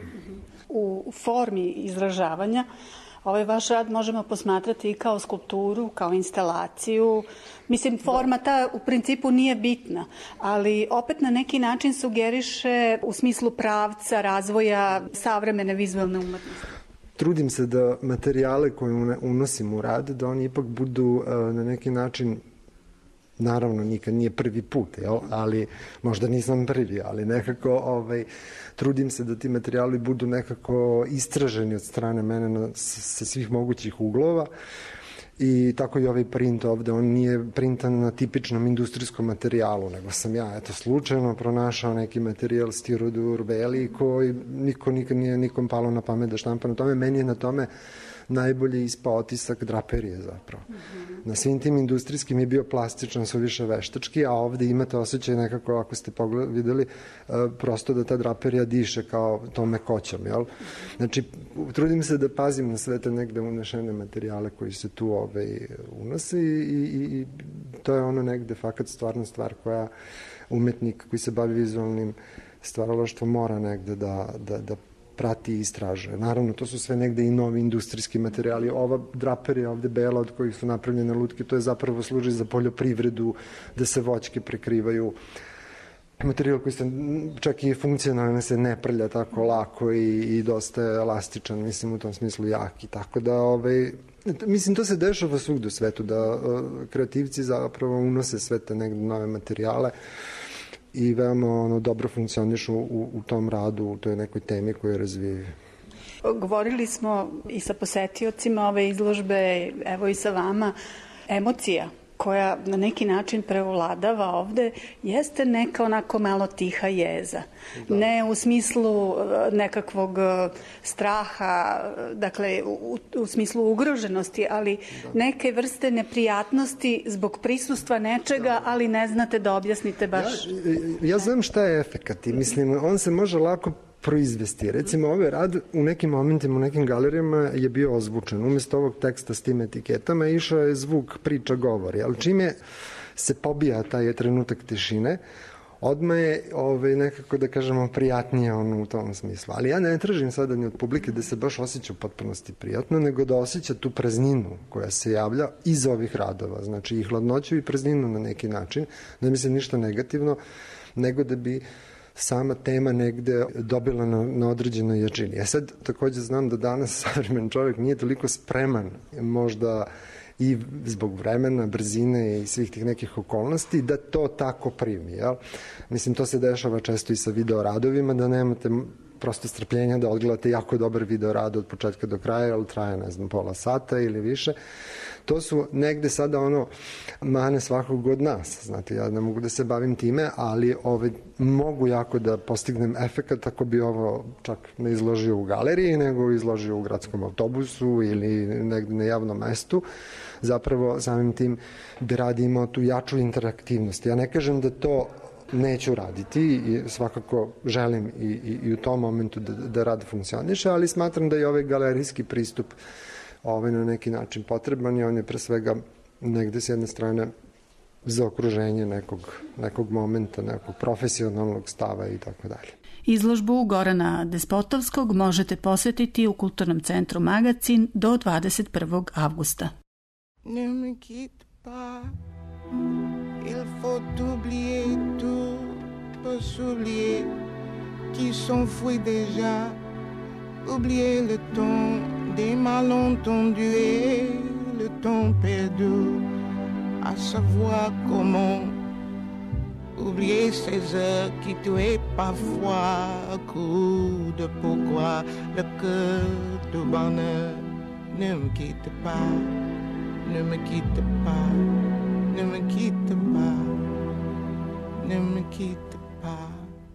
[SPEAKER 12] U formi izražavanja ovaj vaš rad možemo posmatrati i kao skulpturu, kao instalaciju. Mislim, forma ta u principu nije bitna, ali opet na neki način sugeriše u smislu pravca razvoja savremene vizualne umetnosti.
[SPEAKER 13] Trudim se da materijale koje unosim u rad, da oni ipak budu na neki način, naravno nikad nije prvi put, jel? Ali možda nisam prvi, ali nekako ovaj, trudim se da ti materijali budu nekako istraženi od strane mene na, sa svih mogućih uglova. I tako i ovaj print ovde, on nije printan na tipičnom industrijskom materijalu, nego sam ja, eto, slučajno pronašao neki materijal stirodur beli koji niko nikad nije nikom palo na pamet da štampa na tome. Meni je na tome najbolje ispao otisak draperije zapravo. Mm-hmm. Na svim tim industrijskim je bio plastičan, su više veštački, a ovde imate osjećaj nekako, ako ste pogled, videli, uh, prosto da ta draperija diše kao tom mekoćom, jel? Znači, trudim se da pazim na sve te negde unešene materijale koji se tu ovaj, unose i, i, i to je ono negde fakat stvarno stvar koja umetnik koji se bavi vizualnim stvaralaštvom mora negde da, da, da prati i istražuje. Naravno, to su sve negde i novi industrijski materijali. Ova draperija ovde bela od kojih su napravljene lutke, to je zapravo služi za poljoprivredu, da se voćke prekrivaju. Materijal koji se čak i funkcionalno se ne prlja tako lako i, i dosta je elastičan, mislim u tom smislu jak i tako da ovaj, mislim to se dešava svugde u svetu, da uh, kreativci zapravo unose sve te negde nove materijale i veoma ono, dobro funkcionišu u, u tom radu, u toj nekoj temi koju razvijaju.
[SPEAKER 12] Govorili smo i sa posetiocima ove izložbe, evo i sa vama, emocija koja na neki način prevladava ovde, jeste neka onako malo tiha jeza. Da. Ne u smislu nekakvog straha, dakle u, u smislu ugroženosti, ali da. Neke vrste neprijatnosti zbog prisustva nečega, da. Ali ne znate da objasnite baš.
[SPEAKER 13] Ja, ja znam šta je efekat i mislim, on se može lako proizvesti. Recimo, ovaj rad u nekim momentima, u nekim galerijama je bio ozvučen. Umjesto ovog teksta s tim etiketama išao je zvuk, priča, govori. Ali čime se pobija taj trenutak tišine, odmah je ovaj, nekako, da kažemo, prijatnije ono u tom smislu. Ali ja ne tražim sada ni od publike da se baš osjeća u potpunosti prijatno, nego da osjeća tu prazninu koja se javlja iz ovih radova. Znači, i hladnoću i prazninu na neki način. Ne mislim ništa negativno, nego da bi sama tema negde dobila na, na određenoj jačini. Ja sad takođe znam da danas savremen čovjek nije toliko spreman, možda i zbog vremena, brzine i svih tih nekih okolnosti, da to tako primi. Jel? Mislim, to se dešava često i sa videoradovima, da nemate prosto strpljenja da odgledate jako dobar videorad od početka do kraja, ali traje, ne znam, pola sata ili više. To su negde sada ono mane svakog od nas. Znate, ja ne mogu da se bavim time, ali ove, mogu jako da postignem efekat ako bi ovo čak ne izložio u galeriji, nego izložio u gradskom autobusu ili negde na javnom mestu. Zapravo, samim tim bi rad imao tu jaču interaktivnost. Ja ne kažem da to neću raditi i svakako želim i, i, i u tom momentu da, da rad funkcioniše, ali smatram da je ovaj galerijski pristup ovaj na neki način potreban i on je pre svega negde s jedne strane za okruženje nekog, nekog momenta, nekog profesionalnog stava i tako dalje.
[SPEAKER 14] Izložbu Gorana Despotovskog možete posetiti u Kulturnom centru Magacin do dvadeset prvog avgusta.
[SPEAKER 15] Ne me quitte pas, il faut oublier tout, pas s'oublier qui s'enfuit déjà, oublier le temps des malentendus et le temps perdu, à savoir comment oublier ces heures qui tuaient parfois coup de pourquoi le cœur de bonheur ne me quitte pas, ne me quitte pas, ne me quitte pas, ne me quitte pas.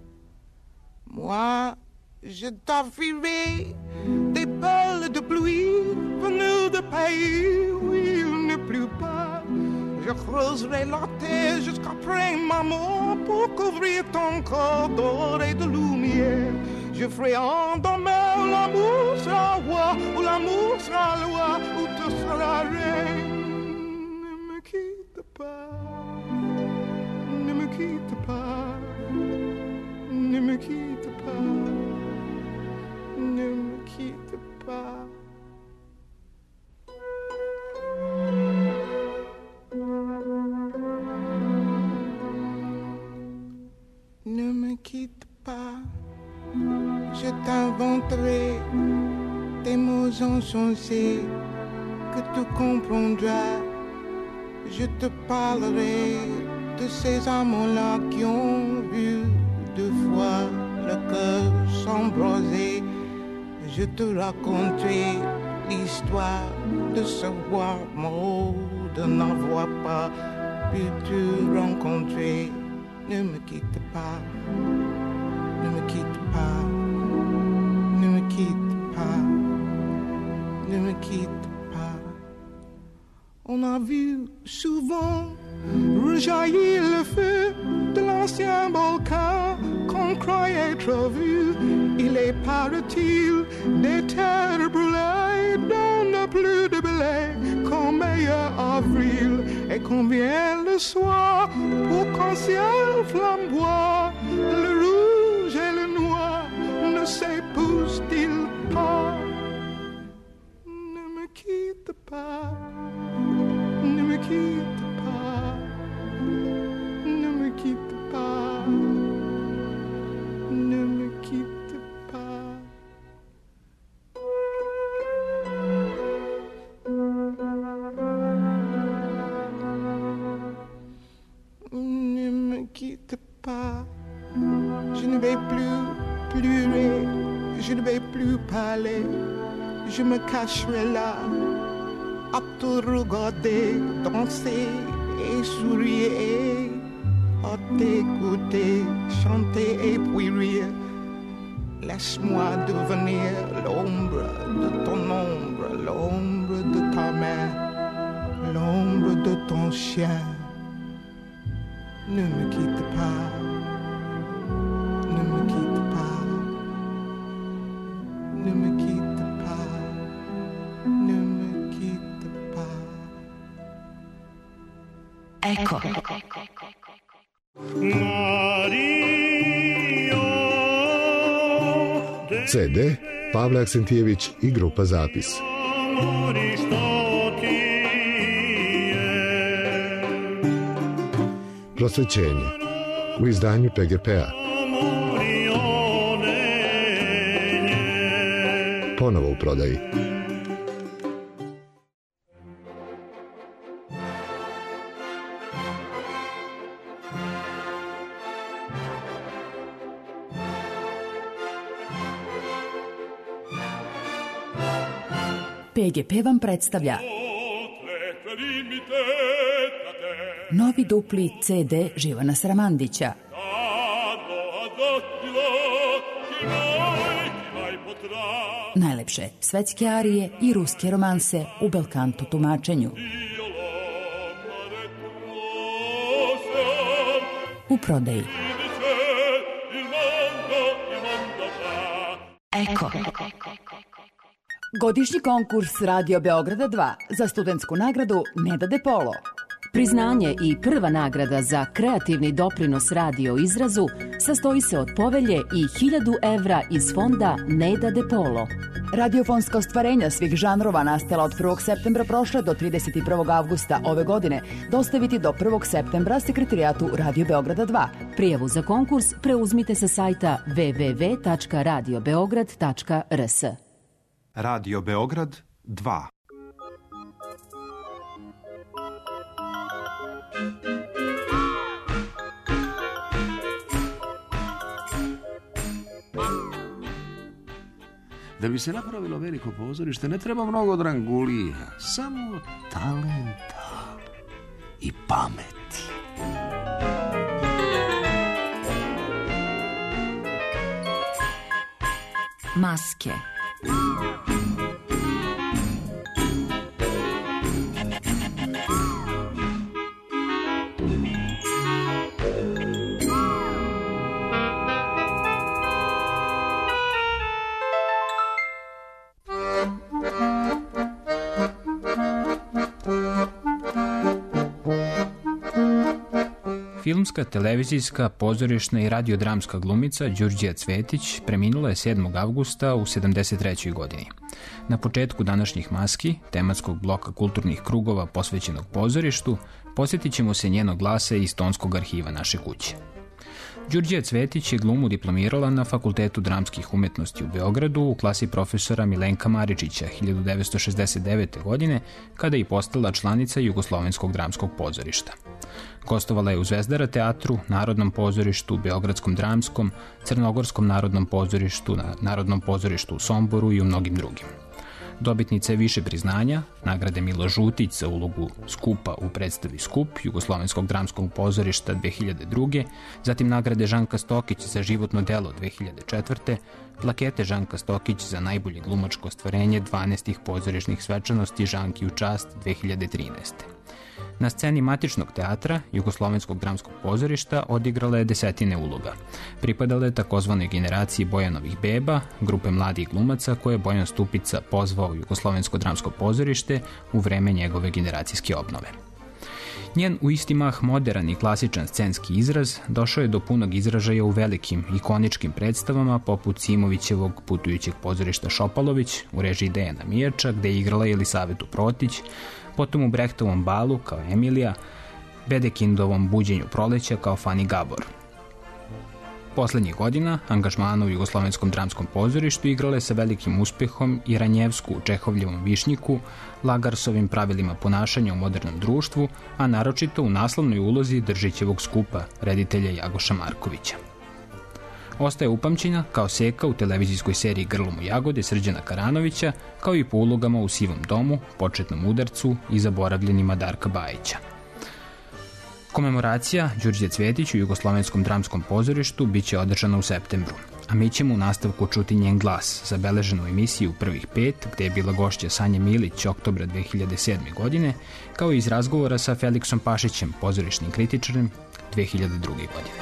[SPEAKER 15] Moi, je t'offrirai des perles de pluie venues de pays où il ne pleut pas. Je creuserai la terre jusqu'après ma mort pour couvrir ton corps d'or et de lumière. Je ferai endormir où l'amour sera roi, où l'amour sera loi, où tu seras reine. Ne me quitte pas, ne me quitte pas, ne me quitte pas, ne me quitte pas. Ne me quitte pas, je t'inventerai des mots insensés que tu comprendras. Je te parlerai de ces amants-là qui ont vu deux fois le cœur s'embraser. Je te raconterai l'histoire de ce roi mort de n'avoir pas pu te rencontrer. Ne me quitte pas, ne me quitte pas, ne me quitte pas, ne me quitte pas. On a vu souvent rejaillir le feu de l'ancien volcan qu'on croyait trop vu. Il est, paraît-il, des terres brûlées dans le plus de blé qu'en meilleur avril. Et combien le soir pour qu'un ciel flamboie, le rouge et le noir ne s'épousent-ils pas? Ne me quitte pas, ne me quitte pas, ne me quitte pas, ne me quitte pas. Ne me quitte pas, je ne vais plus pleurer, je ne vais plus parler, je me cacherai là, à te regarder, danser et sourire, à t'écouter, chanter et puis rire. Laisse-moi devenir l'ombre de ton ombre, l'ombre de ta main, l'ombre de ton chien. Ne me quitte pas, ne me quitte pas, ne me quitte pas, ne me quitte pas.
[SPEAKER 4] Ecco.
[SPEAKER 16] ce de Pavle Aksentijević i grupa Zapis. Prosvećenje u izdanju P G P-a. Ponovo u prodaji.
[SPEAKER 17] P G P vam predstavlja novi dupli ce de Živana Sramandića. Najlepše svetske arije i ruske romanse u belkanto tumačenju. U prodaji.
[SPEAKER 4] Eko.
[SPEAKER 17] Godišnji konkurs Radio Beograda dva za studentsku nagradu Neda De Polo.
[SPEAKER 4] Priznanje i prva nagrada za kreativni doprinos radio izrazu sastoji se od povelje i hiljadu evra iz fonda Neda De Polo.
[SPEAKER 17] Radiofonska ostvarenja svih žanrova nastala od prvog septembra prošle do trideset prvog avgusta ove godine dostaviti do prvog septembra sekretarijatu Radio Beograda dva.
[SPEAKER 4] Prijavu za konkurs preuzmite sa sajta w w w tačka radio beograd tačka r s.
[SPEAKER 2] Radio Beograd dva.
[SPEAKER 18] Da bi se napravilo veliko pozorište ne treba mnogo drangulija, samo talenta i pameti.
[SPEAKER 19] Maske.
[SPEAKER 5] Filmska, televizijska, pozorišna i radiodramska glumica Đurđija Cvetić preminula je sedmog avgusta u sedamdeset trećoj godini. Na početku današnjih maski, tematskog bloka kulturnih krugova posvećenog pozorištu, posjetit ćemo se njenog glasa iz tonskog arhiva naše kuće. Đurđija Cvetić je glumu diplomirala na Fakultetu dramskih umetnosti u Beogradu u klasi profesora Milenka Maričića hiljadu devetsto šezdeset devete. godine, kada je postala članica Jugoslovenskog dramskog pozorišta. Gostovala je u Zvezdara teatru, Narodnom pozorištu, Beogradskom dramskom, Crnogorskom narodnom pozorištu, na Narodnom pozorištu u Somboru i u mnogim drugim. Dobitnica je više priznanja, nagrade Milo Žutić za ulogu Skupa u predstavi Skup Jugoslovenskog dramskog pozorišta dve hiljade druge. zatim nagrade Žanka Stokić za životno delo dve hiljade četvrte. plakete Žanka Stokić za najbolje glumačko ostvarenje dvanaestih pozorišnih svečanosti Žanki u čast dve hiljade trinaeste. Na sceni Matičnog teatra Jugoslovenskog dramskog pozorišta odigrala je desetine uloga. Pripadala je takozvanoj generaciji Bojanovih beba, grupe mladih glumaca koje je Bojan Stupica pozvao u Jugoslovensko dramsko pozorište u vreme njegove generacijske obnove. Njen u isti mah moderan i klasičan scenski izraz došao je do punog izražaja u velikim, ikoničkim predstavama poput Simovićevog Putujućeg pozorišta Šopalović u režiji Dejana Mijača, gde je igrala Jelisavetu Protić, potom u Brehtovom balu kao Emilija, Bedekindovom Buđenju proleća kao Fani Gabor. Poslednjih godina angažmana u Jugoslovenskom dramskom pozorištu igrala je sa velikim uspehom i Ranjevsku u Čehovljevom Višnjiku, Lagarsovim pravilima ponašanja u modernom društvu, a naročito u naslovnoj ulozi Držićevog skupa, reditelja Jagoša Markovića. Ostaje upamćena kao Seka u televizijskoj seriji Grlom u jagode Srđana Karanovića, kao i po ulogama u Sivom domu, Početnom udarcu i Zaboravljenima Darka Bajića. Komemoracija Đurđe Cvetić u Jugoslovenskom dramskom pozorištu biće održana u septembru, a mi ćemo u nastavku čuti njen glas, zabeležen u emisiji u prvih pet, gde je bila gošća Sanja Milić oktobra dve hiljade sedme. godine, kao i iz razgovora sa Feliksom Pašićem, pozorišnim kritičarem dve hiljade druge. godine.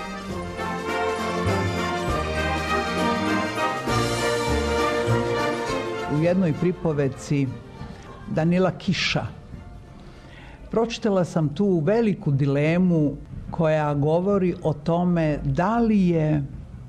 [SPEAKER 20] U jednoj pripoveci Danila Kiša pročitala sam tu veliku dilemu koja govori o tome da li je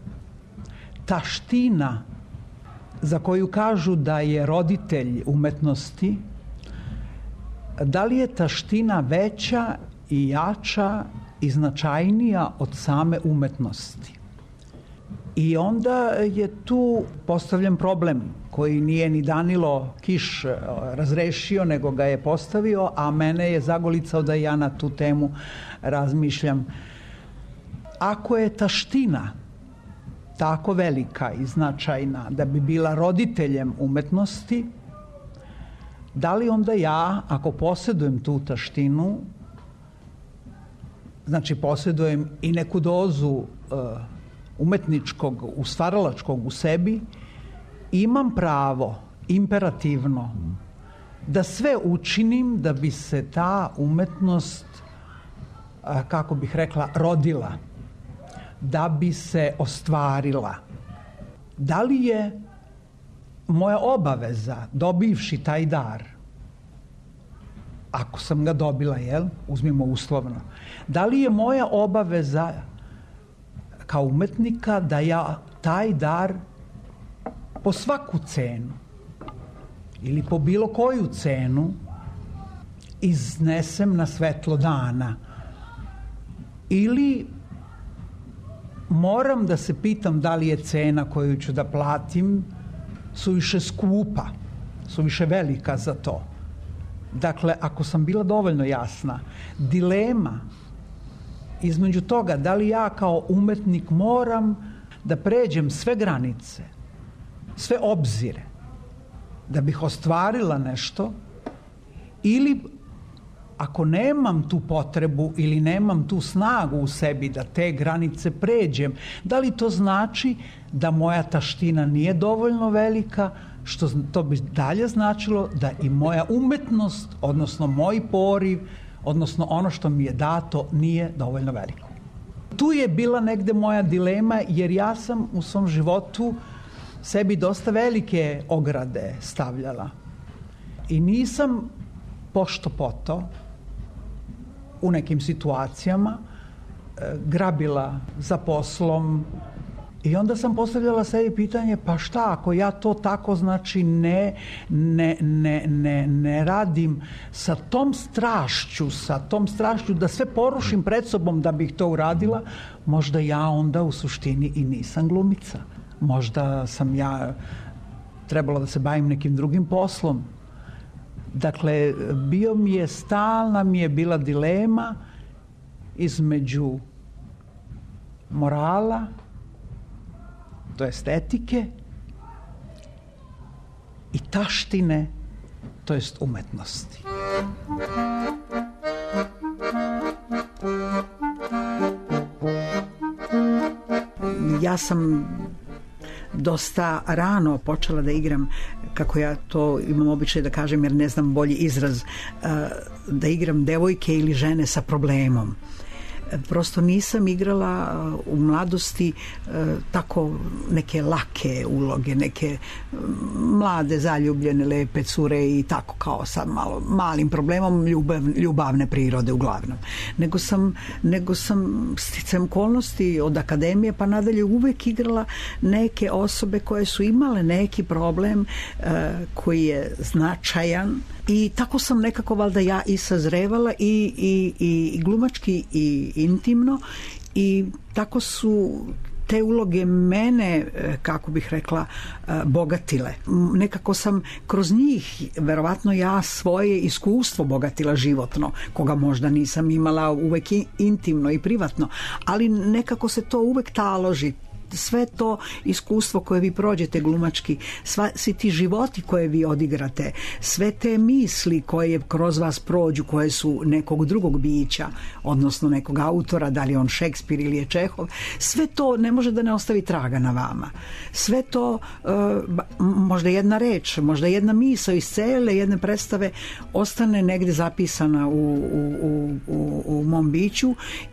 [SPEAKER 20] taština za koju kažu da je roditelj umetnosti, da li je taština veća i jača i značajnija od same umetnosti. I onda je tu postavljen problem koji nije ni Danilo Kiš razrešio, nego ga je postavio, a mene je zagolicao da ja na tu temu razmišljam. Ako je taština tako velika i značajna da bi bila roditeljem umetnosti, da li onda ja, ako posjedujem tu taštinu, znači posjedujem i neku dozu uh, umetničkog, stvaralačkog u sebi, imam pravo, imperativno, da sve učinim da bi se ta umetnost, kako bih rekla, rodila, da bi se ostvarila. Da li je moja obaveza, dobivši taj dar, ako sam ga dobila, jel, uzmimo uslovno, da li je moja obaveza kao umetnika da ja taj dar po svaku cenu ili po bilo koju cenu iznesem na svetlo dana, ili moram da se pitam da li je cena koju ću da platim suviše skupa, suviše velika za to. Dakle, ako sam bila dovoljno jasna, dilema između toga da li ja kao umetnik moram da pređem sve granice, sve obzire, da bih ostvarila nešto, ili ako nemam tu potrebu ili nemam tu snagu u sebi da te granice pređem, da li to znači da moja taština nije dovoljno velika, što to bi dalje značilo da i moja umetnost, odnosno moj poriv, odnosno ono što mi je dato, nije dovoljno veliko. Tu je bila negde moja dilema, jer ja sam u svom životu sebi dosta velike ograde stavljala. I nisam pošto poto u nekim situacijama grabila za poslom, i onda sam postavljala sebi pitanje, pa šta ako ja to tako znači ne, ne, ne, ne, ne radim sa tom strašću, sa tom strašću da sve porušim pred sobom da bih to uradila, možda ja onda u suštini i nisam glumica. Možda sam ja trebala da se bavim nekim drugim poslom. Dakle, bio mi je, stalna mi je bila dilema između morala, to jest etike, i taštine, to jest umetnosti.
[SPEAKER 19] Ja sam dosta rano počela da igram, kako ja to imam običaj da kažem, jer ne znam bolji izraz, da igram devojke ili žene sa problemom. Prosto nisam igrala u mladosti tako neke lake uloge, neke mlade, zaljubljene, lepe cure i tako kao sa malo malim problemom ljubav, ljubavne prirode uglavnom. Nego sam, nego sam sticajem okolnosti od akademije pa nadalje uvek igrala neke osobe koje su imale neki problem koji je značajan, i tako sam nekako valjda ja i sazrevala i, i, i glumački i intimno, i tako su te uloge mene, kako bih rekla, bogatile. Nekako sam kroz njih, verovatno ja svoje iskustvo bogatila životno, koga možda nisam imala uvek intimno i privatno, ali nekako se to uvek taloži. Sve to iskustvo koje vi prođete glumački, sva, svi ti životi koje vi odigrate, sve te misli koje kroz vas prođu, koje su nekog drugog bića, odnosno nekog autora, da li on Šekspir ili je Čehov, sve to ne može da ne ostavi traga na vama. Sve to, uh, možda jedna reč, možda jedna misao iz cele jedne predstave ostane negde zapisana u, u, u, u mom biću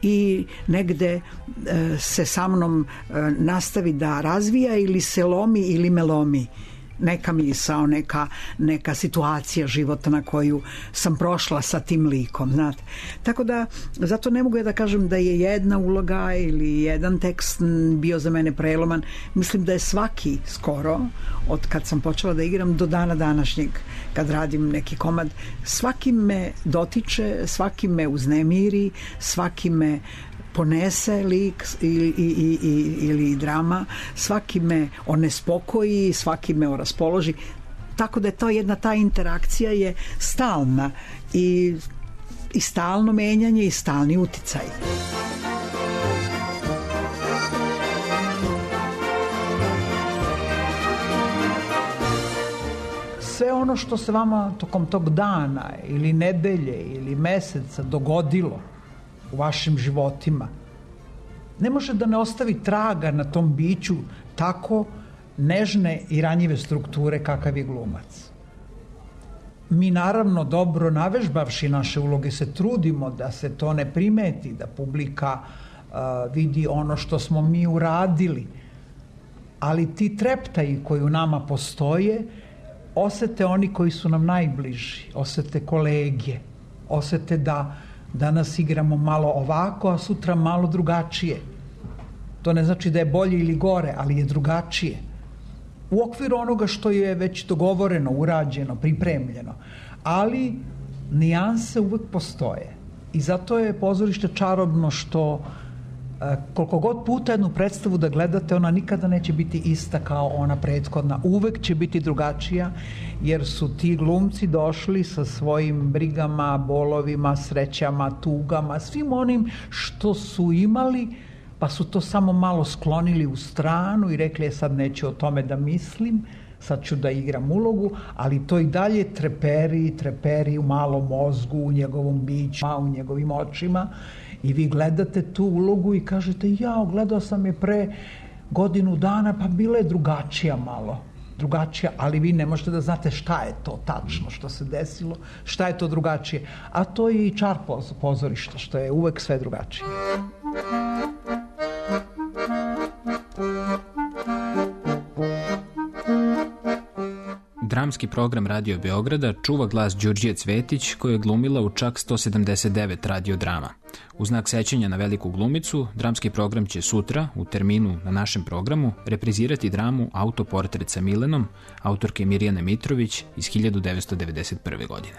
[SPEAKER 19] i negde uh, se sa mnom uh, nastavi da razvija ili se lomi ili me lomi neka misao, neka, neka situacija životna koju sam prošla sa tim likom, znate. Tako da, zato ne mogu ja da kažem da je jedna uloga ili jedan tekst bio za mene preloman. Mislim da je svaki skoro, od kad sam počela da igram do dana današnjeg, kad radim neki komad, svaki me dotiče, svaki me uznemiri, svaki me ponese lik ili, ili, ili, ili drama, svaki me onespokoji, svaki me oraspoloži, tako da je to jedna ta interakcija je stalna i, i stalno menjanje i stalni uticaj.
[SPEAKER 20] Sve ono što se vama tokom tog dana ili nedelje ili meseca dogodilo u vašim životima ne može da ne ostavi traga na tom biću tako nežne i ranjive strukture kakav je glumac. Mi naravno dobro navežbavši naše uloge se trudimo da se to ne primeti, da publika uh, vidi ono što smo mi uradili, ali ti treptaji koji u nama postoje osete oni koji su nam najbliži, osete kolege, osete da danas igramo malo ovako, a sutra malo drugačije. To ne znači da je bolje ili gore, ali je drugačije. U okviru onoga što je već dogovoreno, urađeno, pripremljeno. Ali nijanse uvek postoje. I zato je pozorište čarobno što koliko god puta jednu predstavu da gledate, ona nikada neće biti ista kao ona prethodna. Uvek će biti drugačija, jer su ti glumci došli sa svojim brigama, bolovima, srećama, tugama, svim onim što su imali, pa su to samo malo sklonili u stranu i rekli, sad neću o tome da mislim, sad ću da igram ulogu, ali to i dalje treperi, treperi u malom mozgu, u njegovom biću, u njegovim očima i vi gledate tu ulogu i kažete ja, gledao sam je pre godinu dana, pa bila je drugačija malo. drugačija, ali vi ne možete da znate šta je to tačno, što se desilo, šta je to drugačije. A to je i čar pozorišta, što je uvek sve drugačije.
[SPEAKER 5] Dramski program Radio Beograda čuva glas Đurđije Cvetić, koju je glumila u čak sto sedamdeset devet radiodrama. U znak sećanja na veliku glumicu, dramski program će sutra, u terminu na našem programu, reprizirati dramu Autoportret sa Milenom, autorke Mirjane Mitrović iz hiljadu devetsto devedeset prve. godine.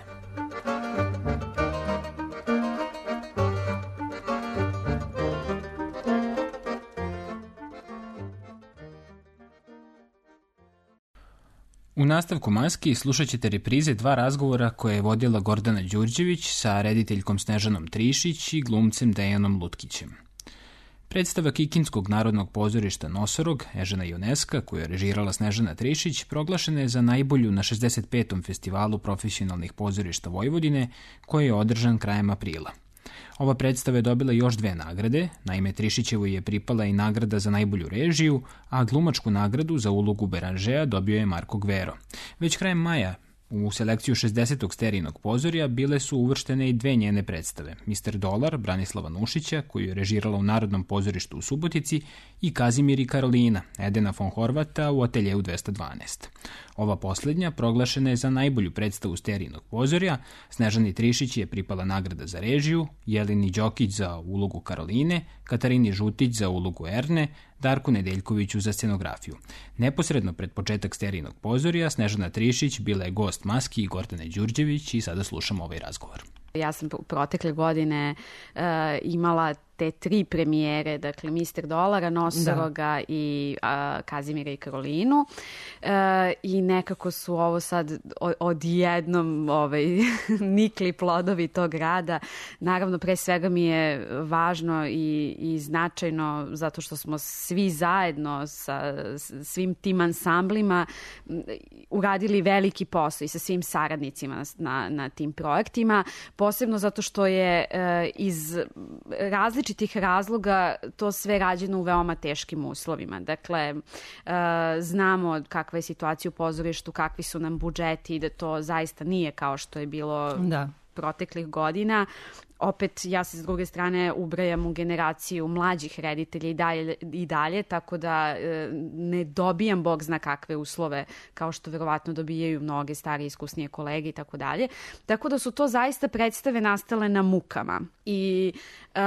[SPEAKER 5] U nastavku Maski slušat ćete reprize dva razgovora koje je vodila Gordana Đurđević sa rediteljkom Snežanom Trišić i glumcem Dejanom Lutkićem. Predstava Kikindskog narodnog pozorišta Nosorog, Ežena Ioneska, koju je režirala Snežana Trišić, proglašena je za najbolju na šezdeset petom festivalu profesionalnih pozorišta Vojvodine, koji je održan krajem aprila. Ova predstava je dobila još dve nagrade, naime Trišićevoj je pripala i nagrada za najbolju režiju, a glumačku nagradu za ulogu Beranžea dobio je Marko Gvero. Već krajem maja u selekciju šezdesetog sterijinog pozorja bile su uvrštene i dve njene predstave, mister Dolar Branislava Nušića, koju je režirala u Narodnom pozorištu u Subotici, i Kazimir i Karolina Edena von Horvata u Ateljeu dvesta dvanaest. Ova poslednja proglašena je za najbolju predstavu sterijinog pozorja, Snežani Trišić je pripala nagrada za režiju, Jeleni Đokić za ulogu Karoline, Katarini Žutić za ulogu Erne, Darku Nedeljkoviću za scenografiju. Neposredno pred početak sterijinog pozorja Snežana Trišić bila je gost Maski i Gordane Đurđević i sada slušamo ovaj razgovor.
[SPEAKER 21] Ja sam protekle godine uh, imala te tri premijere, dakle mister Dolara, Nosoroga da. i uh, Kazimira i Karolinu uh, i nekako su ovo sad odjednom ovaj, nikli plodovi tog rada. Naravno, pre svega mi je važno i, i značajno zato što smo svi zajedno sa svim tim ansamblima uradili veliki posao i sa svim saradnicima na, na tim projektima, posebno zato što je uh, iz različitih različitih razloga to sve rađeno u veoma teškim uslovima. Dakle, uh, znamo kakva je situacija u pozorištu, kakvi su nam budžeti, da to zaista nije kao što je bilo da. proteklih godina. Opet, ja se s druge strane ubrajam u generaciju mlađih reditelja i dalje, i dalje tako da e, ne dobijam bog zna kakve uslove kao što verovatno dobijaju mnoge starije iskusnije kolege i tako dalje. Tako da su to zaista predstave nastale na mukama. I e,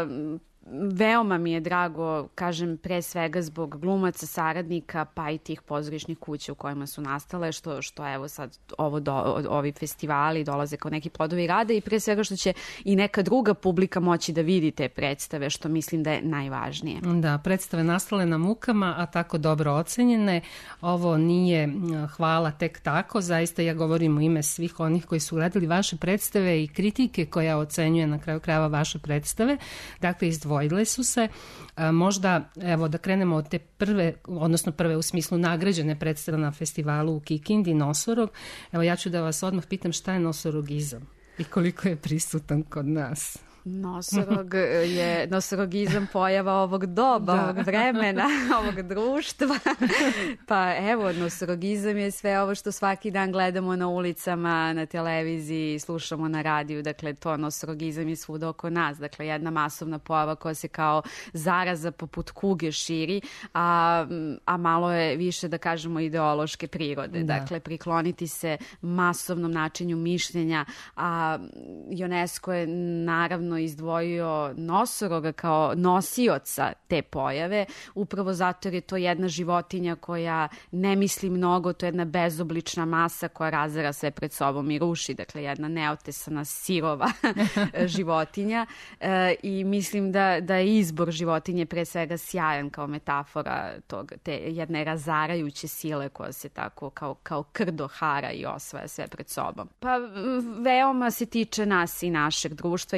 [SPEAKER 21] veoma mi je drago, kažem, pre svega zbog glumaca, saradnika, pa i tih pozorišnih kuća u kojima su nastale, što, što evo sad ovo do, ovi festivali dolaze kao neki plodovi rada i pre svega što će i neka druga publika moći da vidi te predstave, što mislim da je najvažnije.
[SPEAKER 22] Da, predstave nastale na mukama, a tako dobro ocenjene. Ovo nije hvala tek tako, zaista ja govorim u ime svih onih koji su gledali vaše predstave i kritike koja ocenjuje na kraju krajeva vaše predstave. Dakle, izdvojili su se. Možda, evo, da krenemo od te prve, odnosno prve u smislu nagrađene predstave na festivalu u Kikindi, Nosorog. Evo, ja ću da vas odmah pitam šta je nosorogizam i koliko je prisutan kod nas.
[SPEAKER 21] Nosorog je nosorogizam pojava ovog doba, da. ovog vremena, ovog društva. Pa evo, nosorogizam je sve ovo što svaki dan gledamo na ulicama, na televiziji, slušamo na radiju. Dakle, to nosorogizam je svuda oko nas. Dakle, jedna masovna pojava koja se kao zaraza poput kuge širi, a, a malo je više, da kažemo, ideološke prirode. Da. Dakle, prikloniti se masovnom načinu mišljenja, a UNESCO je naravno izdvojio nosoroga kao nosioca te pojave, upravo zato jer je to jedna životinja koja ne misli mnogo, to je jedna bezoblična masa koja razara sve pred sobom i ruši, dakle jedna neotesana sirova životinja e, i mislim da, da je izbor životinje pre svega sjajan kao metafora tog, te jedne razarajuće sile koja se tako kao, kao krdo hara i osvaja sve pred sobom. Pa veoma se tiče nas i našeg društva i promena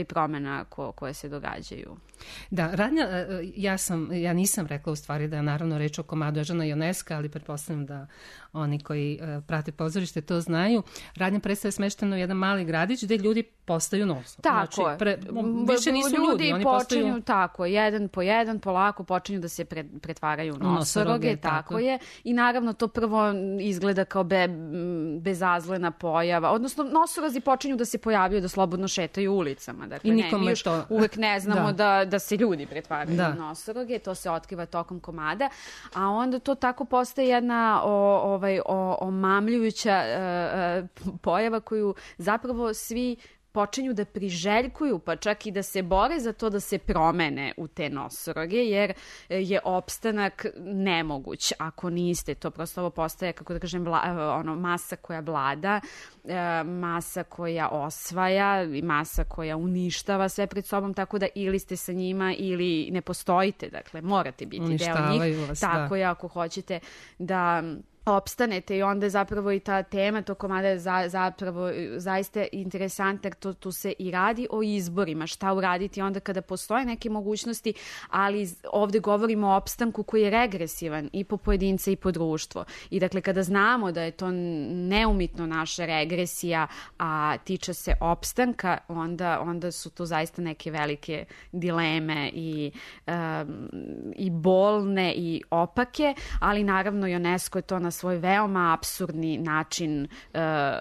[SPEAKER 21] godina ko, koje se događaju.
[SPEAKER 22] Da, radnja, ja, sam, ja nisam rekla u stvari da je naravno reč o komadu Ežana Ioneska, ali pretpostavljam da oni koji prate pozorište to znaju. Radnja predstave smešteno u jedan mali gradić gde ljudi postaju nosor.
[SPEAKER 21] Tako
[SPEAKER 22] znači,
[SPEAKER 21] je.
[SPEAKER 22] Pre, više nisu ljudi,
[SPEAKER 21] ljudi
[SPEAKER 22] oni
[SPEAKER 21] počinju,
[SPEAKER 22] postaju...
[SPEAKER 21] tako, jedan po jedan, polako počinju da se pre, pretvaraju u nosoroge,
[SPEAKER 22] nosoroge,
[SPEAKER 21] tako,
[SPEAKER 22] tako
[SPEAKER 21] je. I naravno to prvo izgleda kao be, bezazlena pojava, odnosno nosorozi počinju da se pojavljaju, da slobodno šetaju ulicama. Dakle,
[SPEAKER 22] I nikome
[SPEAKER 21] ne, mi još
[SPEAKER 22] to...
[SPEAKER 21] uvek ne znamo da, da, da se ljudi pretvaraju
[SPEAKER 22] da.
[SPEAKER 21] u nosoroge, to se otkriva tokom komada, a onda to tako postaje jedna o, ovaj, o, omamljujuća uh, pojava koju zapravo svi počinju da priželjkuju, pa čak i da se bore za to da se promene u te nosoroge, jer je opstanak nemoguć ako niste. To prosto ovo postaje, kako da kažem, vla, ono, masa koja vlada, masa koja osvaja i masa koja uništava sve pred sobom, tako da ili ste sa njima ili ne postojite. Dakle, morate biti deo njih.
[SPEAKER 22] Vas,
[SPEAKER 21] tako
[SPEAKER 22] da.
[SPEAKER 21] je, ako hoćete da opstanete, i onda je zapravo i ta tema tog komada je za, zapravo zaista interesantna, to tu se i radi o izborima, šta uraditi onda kada postoje neke mogućnosti, ali ovde govorimo o opstanku koji je regresivan i po pojedince i po društvo. I dakle, kada znamo da je to neumitno naša regresija, a tiče se opstanka, onda, onda su to zaista neke velike dileme i, um, i bolne i opake, ali naravno UNESCO je to na svoj veoma apsurdni način uh,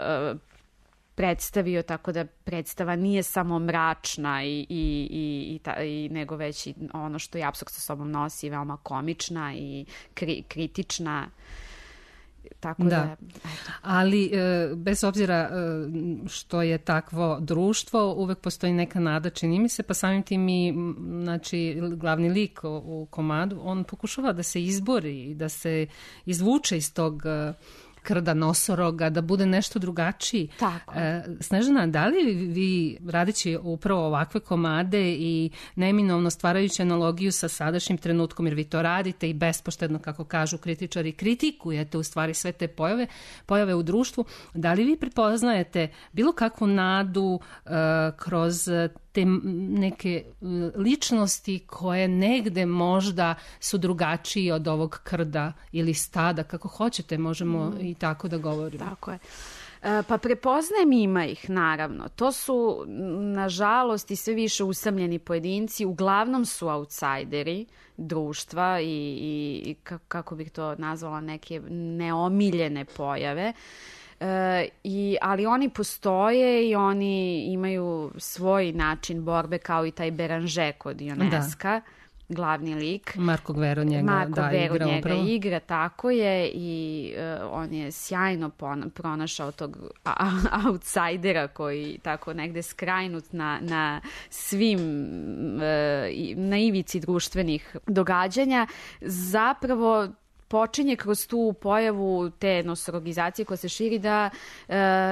[SPEAKER 21] predstavio, tako da predstava nije samo mračna i, i, i, i, ta, i nego već i ono što je apsurd sa sobom nosi, veoma komična i kri, kritična. Tako da, da
[SPEAKER 22] ali e, bez obzira e, što je takvo društvo, uvek postoji neka nada, čini mi se, pa samim tim mi, znači, glavni lik u, u komadu, on pokušava da se izbori, da se izvuče iz tog krda nosoroga, da bude nešto drugačiji.
[SPEAKER 21] Tako.
[SPEAKER 22] E, Snežana, da li vi, radeći upravo ovakve komade i neminovno stvarajući analogiju sa sadašnjim trenutkom, jer vi to radite i bespoštedno, kako kažu kritičari, kritikujete u stvari sve te pojave, pojave u društvu, da li vi prepoznajete bilo kakvu nadu e, kroz te neke ličnosti koje negde možda su drugačiji od ovog krda ili stada, kako hoćete, možemo mm. i tako da govorimo.
[SPEAKER 21] Tako je. Pa prepoznajem, ima ih, naravno. To su, nažalost, i sve više usamljeni pojedinci, uglavnom su outsideri društva i, i kako bih to nazvala, neke neomiljene pojave. E, i, ali oni postoje i oni imaju svoj način borbe, kao i taj Beranže kod Ioneska, da. Glavni lik.
[SPEAKER 22] Marko Gvero njega,
[SPEAKER 21] Marko
[SPEAKER 22] da,
[SPEAKER 21] Gvero
[SPEAKER 22] igra,
[SPEAKER 21] njega
[SPEAKER 22] upravo.
[SPEAKER 21] igra, tako je, i uh, on je sjajno pon, pronašao tog a, a, outsidera koji tako negde skrajnut na, na svim, uh, na ivici društvenih događanja. Zapravo počinje kroz tu pojavu te nosorogizacije koja se širi da e,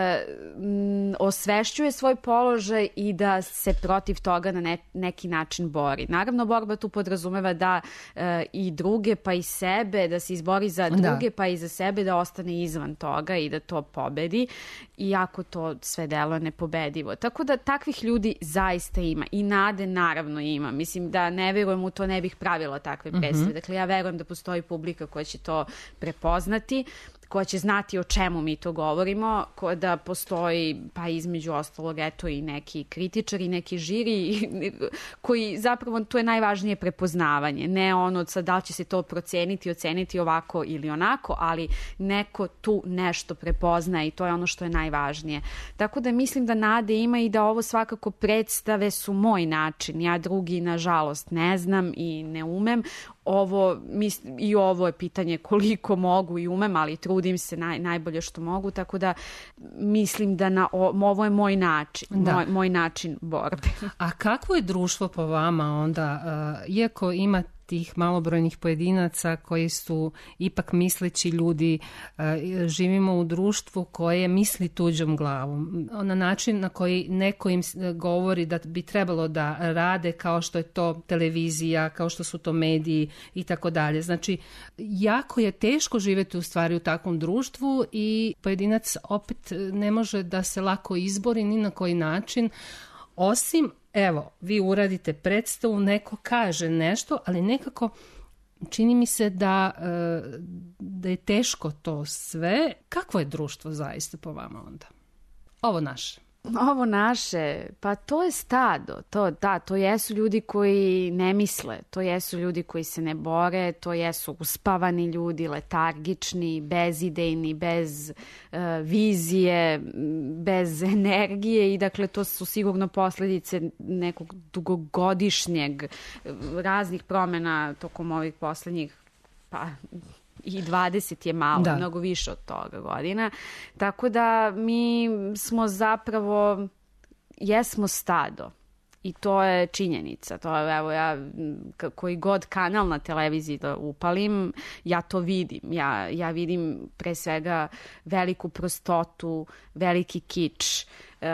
[SPEAKER 21] m, osvešćuje svoj položaj i da se protiv toga na ne, neki način bori. Naravno, borba tu podrazumeva da e, i druge pa i sebe, da se izbori za druge da. pa i za sebe, da ostane izvan toga i da to pobedi, iako to sve delo je nepobedivo. Tako da takvih ljudi zaista ima i nade naravno ima. Mislim da ne verujem u to, ne bih pravila takve predstave. Mm-hmm. Dakle, ja verujem da postoji publika koja će to prepoznati, koja će znati o čemu mi to govorimo, ko, da postoji, pa između ostalog, eto, i neki kritičari, neki žiri, koji zapravo, to je najvažnije prepoznavanje. Ne ono sad da li će se to proceniti, oceniti ovako ili onako, ali neko tu nešto prepozna i to je ono što je najvažnije. Tako da mislim da nade ima i da ovo svakako predstave su moj način. Ja drugi, nažalost, ne znam i ne umem. Ovo, mis, i ovo je pitanje koliko mogu i umem, ali trudim se naj, najbolje što mogu, tako da mislim da na, o, ovo je moj način, da. moj, moj način borbe.
[SPEAKER 22] A kakvo je društvo po vama onda, uh, iako ima tih malobrojnih pojedinaca koji su ipak misleći ljudi, živimo u društvu koje misli tuđom glavom. Na način na koji neko im govori da bi trebalo da rade kao što je to televizija, kao što su to mediji i tako dalje. Znači, jako je teško živjeti u stvari u takvom društvu i pojedinac opet ne može da se lako izbori ni na koji način, osim evo, vi uradite predstavu, neko kaže nešto, ali nekako čini mi se da, da je teško to sve. Kakvo je društvo zaista po vama onda? Ovo naše.
[SPEAKER 21] Ovo naše, pa to je stado, to, da, to jesu ljudi koji ne misle, to jesu ljudi koji se ne bore, to jesu uspavani ljudi, letargični, bezidejni, bez uh, vizije, bez energije i dakle to su sigurno posledice nekog dugogodišnjeg raznih promjena tokom ovih poslednjih pa i dvadeset je malo, da. Mnogo više od toga godina. Tako da mi smo zapravo, jesmo stado. I to je činjenica. To je, evo, ja koji god kanal na televiziji da upalim, ja to vidim. Ja, ja vidim pre svega veliku prostotu, veliki kič,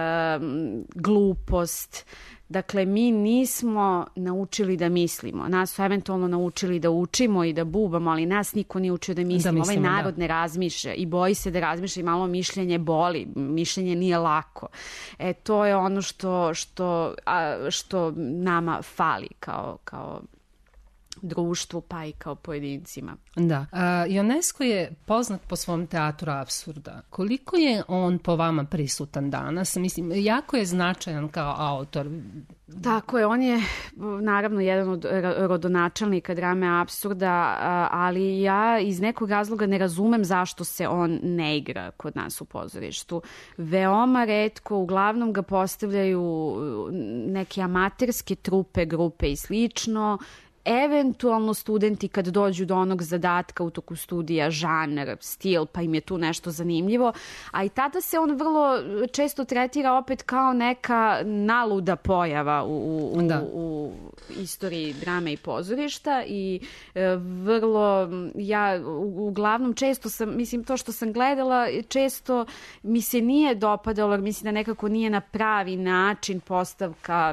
[SPEAKER 21] um, glupost. Dakle, mi nismo naučili da mislimo. Nas su eventualno naučili da učimo i da bubamo, ali nas niko nije učio da mislimo. Da mislimo ovaj narod da. Ne razmišlja i boji se da razmišlja i malo mišljenje boli. Mišljenje nije lako. E, to je ono što, što, a, što nama fali kao, kao društvu, pa i kao pojedincima.
[SPEAKER 22] Da. A, Ionesco je poznat po svom teatru apsurda. Koliko je on po vama prisutan danas? Mislim, jako je značajan kao autor.
[SPEAKER 21] Tako je, on je naravno jedan od rodonačelnika drame apsurda, ali ja iz nekog razloga ne razumem zašto se on ne igra kod nas u pozorištu. Veoma retko, uglavnom ga postavljaju neke amaterske trupe, grupe i slično. Eventualno studenti kad dođu do onog zadatka u toku studija, žanr, stil, pa im je tu nešto zanimljivo, a i tada se on vrlo često tretira opet kao neka naluda pojava u, u, u, u istoriji drame i pozorišta i e, vrlo, ja uglavnom često sam, mislim to što sam gledala, često mi se nije dopadalo, jer mislim da nekako nije na pravi način postavka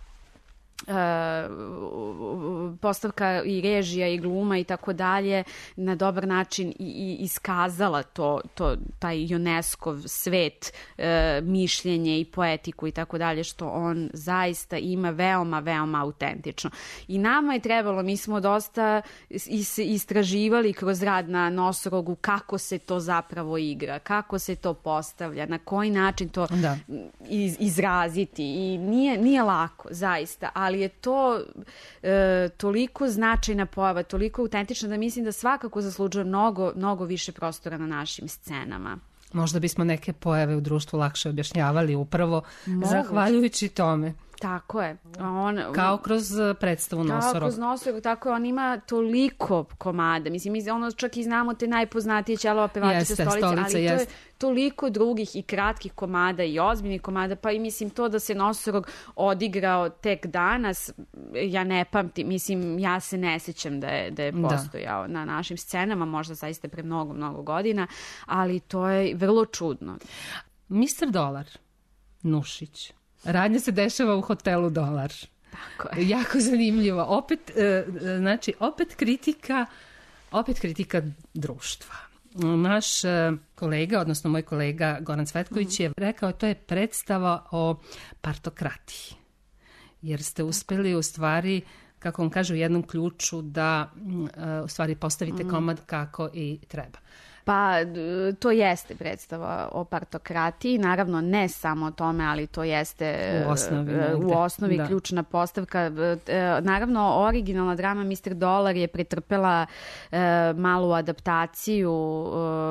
[SPEAKER 21] Uh, postavka i režija i gluma i tako dalje na dobar način i, i iskazala to, to taj Ioneskov svet, uh, mišljenje i poetiku i tako dalje, što on zaista ima veoma, veoma autentično. I nama je trebalo, mi smo dosta is, istraživali kroz rad na Nosorogu kako se to zapravo igra, kako se to postavlja, na koji način to iz, izraziti i nije, nije lako, zaista, ali ali je to e, toliko značajna pojava, toliko autentična da mislim da svakako zaslužuje mnogo, mnogo više prostora na našim scenama.
[SPEAKER 22] Možda bismo neke pojave u društvu lakše objašnjavali upravo Moguće. Zahvaljujući tome.
[SPEAKER 21] Tako je. On,
[SPEAKER 22] kao kroz predstavu Nosorog.
[SPEAKER 21] Kao kroz Nosorog, tako je. On ima toliko komada. Mislim, ono čak i znamo te najpoznatije Ćelova pevačica stolice, stolica, ali to jest. je toliko drugih i kratkih komada i ozbiljnih komada, pa i mislim to da se Nosorog odigrao tek danas, ja ne pamtim, mislim, ja se ne sećam da je, da je postojao da. na našim scenama, možda zaista pre mnogo, mnogo godina, ali to je vrlo čudno.
[SPEAKER 22] mister Dolar, Nušić. Radnja se dešava u hotelu Dolar.
[SPEAKER 21] Tako je.
[SPEAKER 22] Jako zanimljivo. Opet, znači, opet kritika, opet kritika društva. Naš kolega, odnosno moj kolega Goran Cvetković je rekao to je predstava o partokratiji. Jer ste uspeli u stvari, kako on kaže u jednom ključu, da u stvari postavite komad kako i treba.
[SPEAKER 21] Pa to jeste predstava o partokratiji, naravno ne samo o tome, ali to jeste
[SPEAKER 22] u osnovi,
[SPEAKER 21] u osnovi ključna postavka. Naravno, originalna drama mister Dolar je pretrpela malu adaptaciju.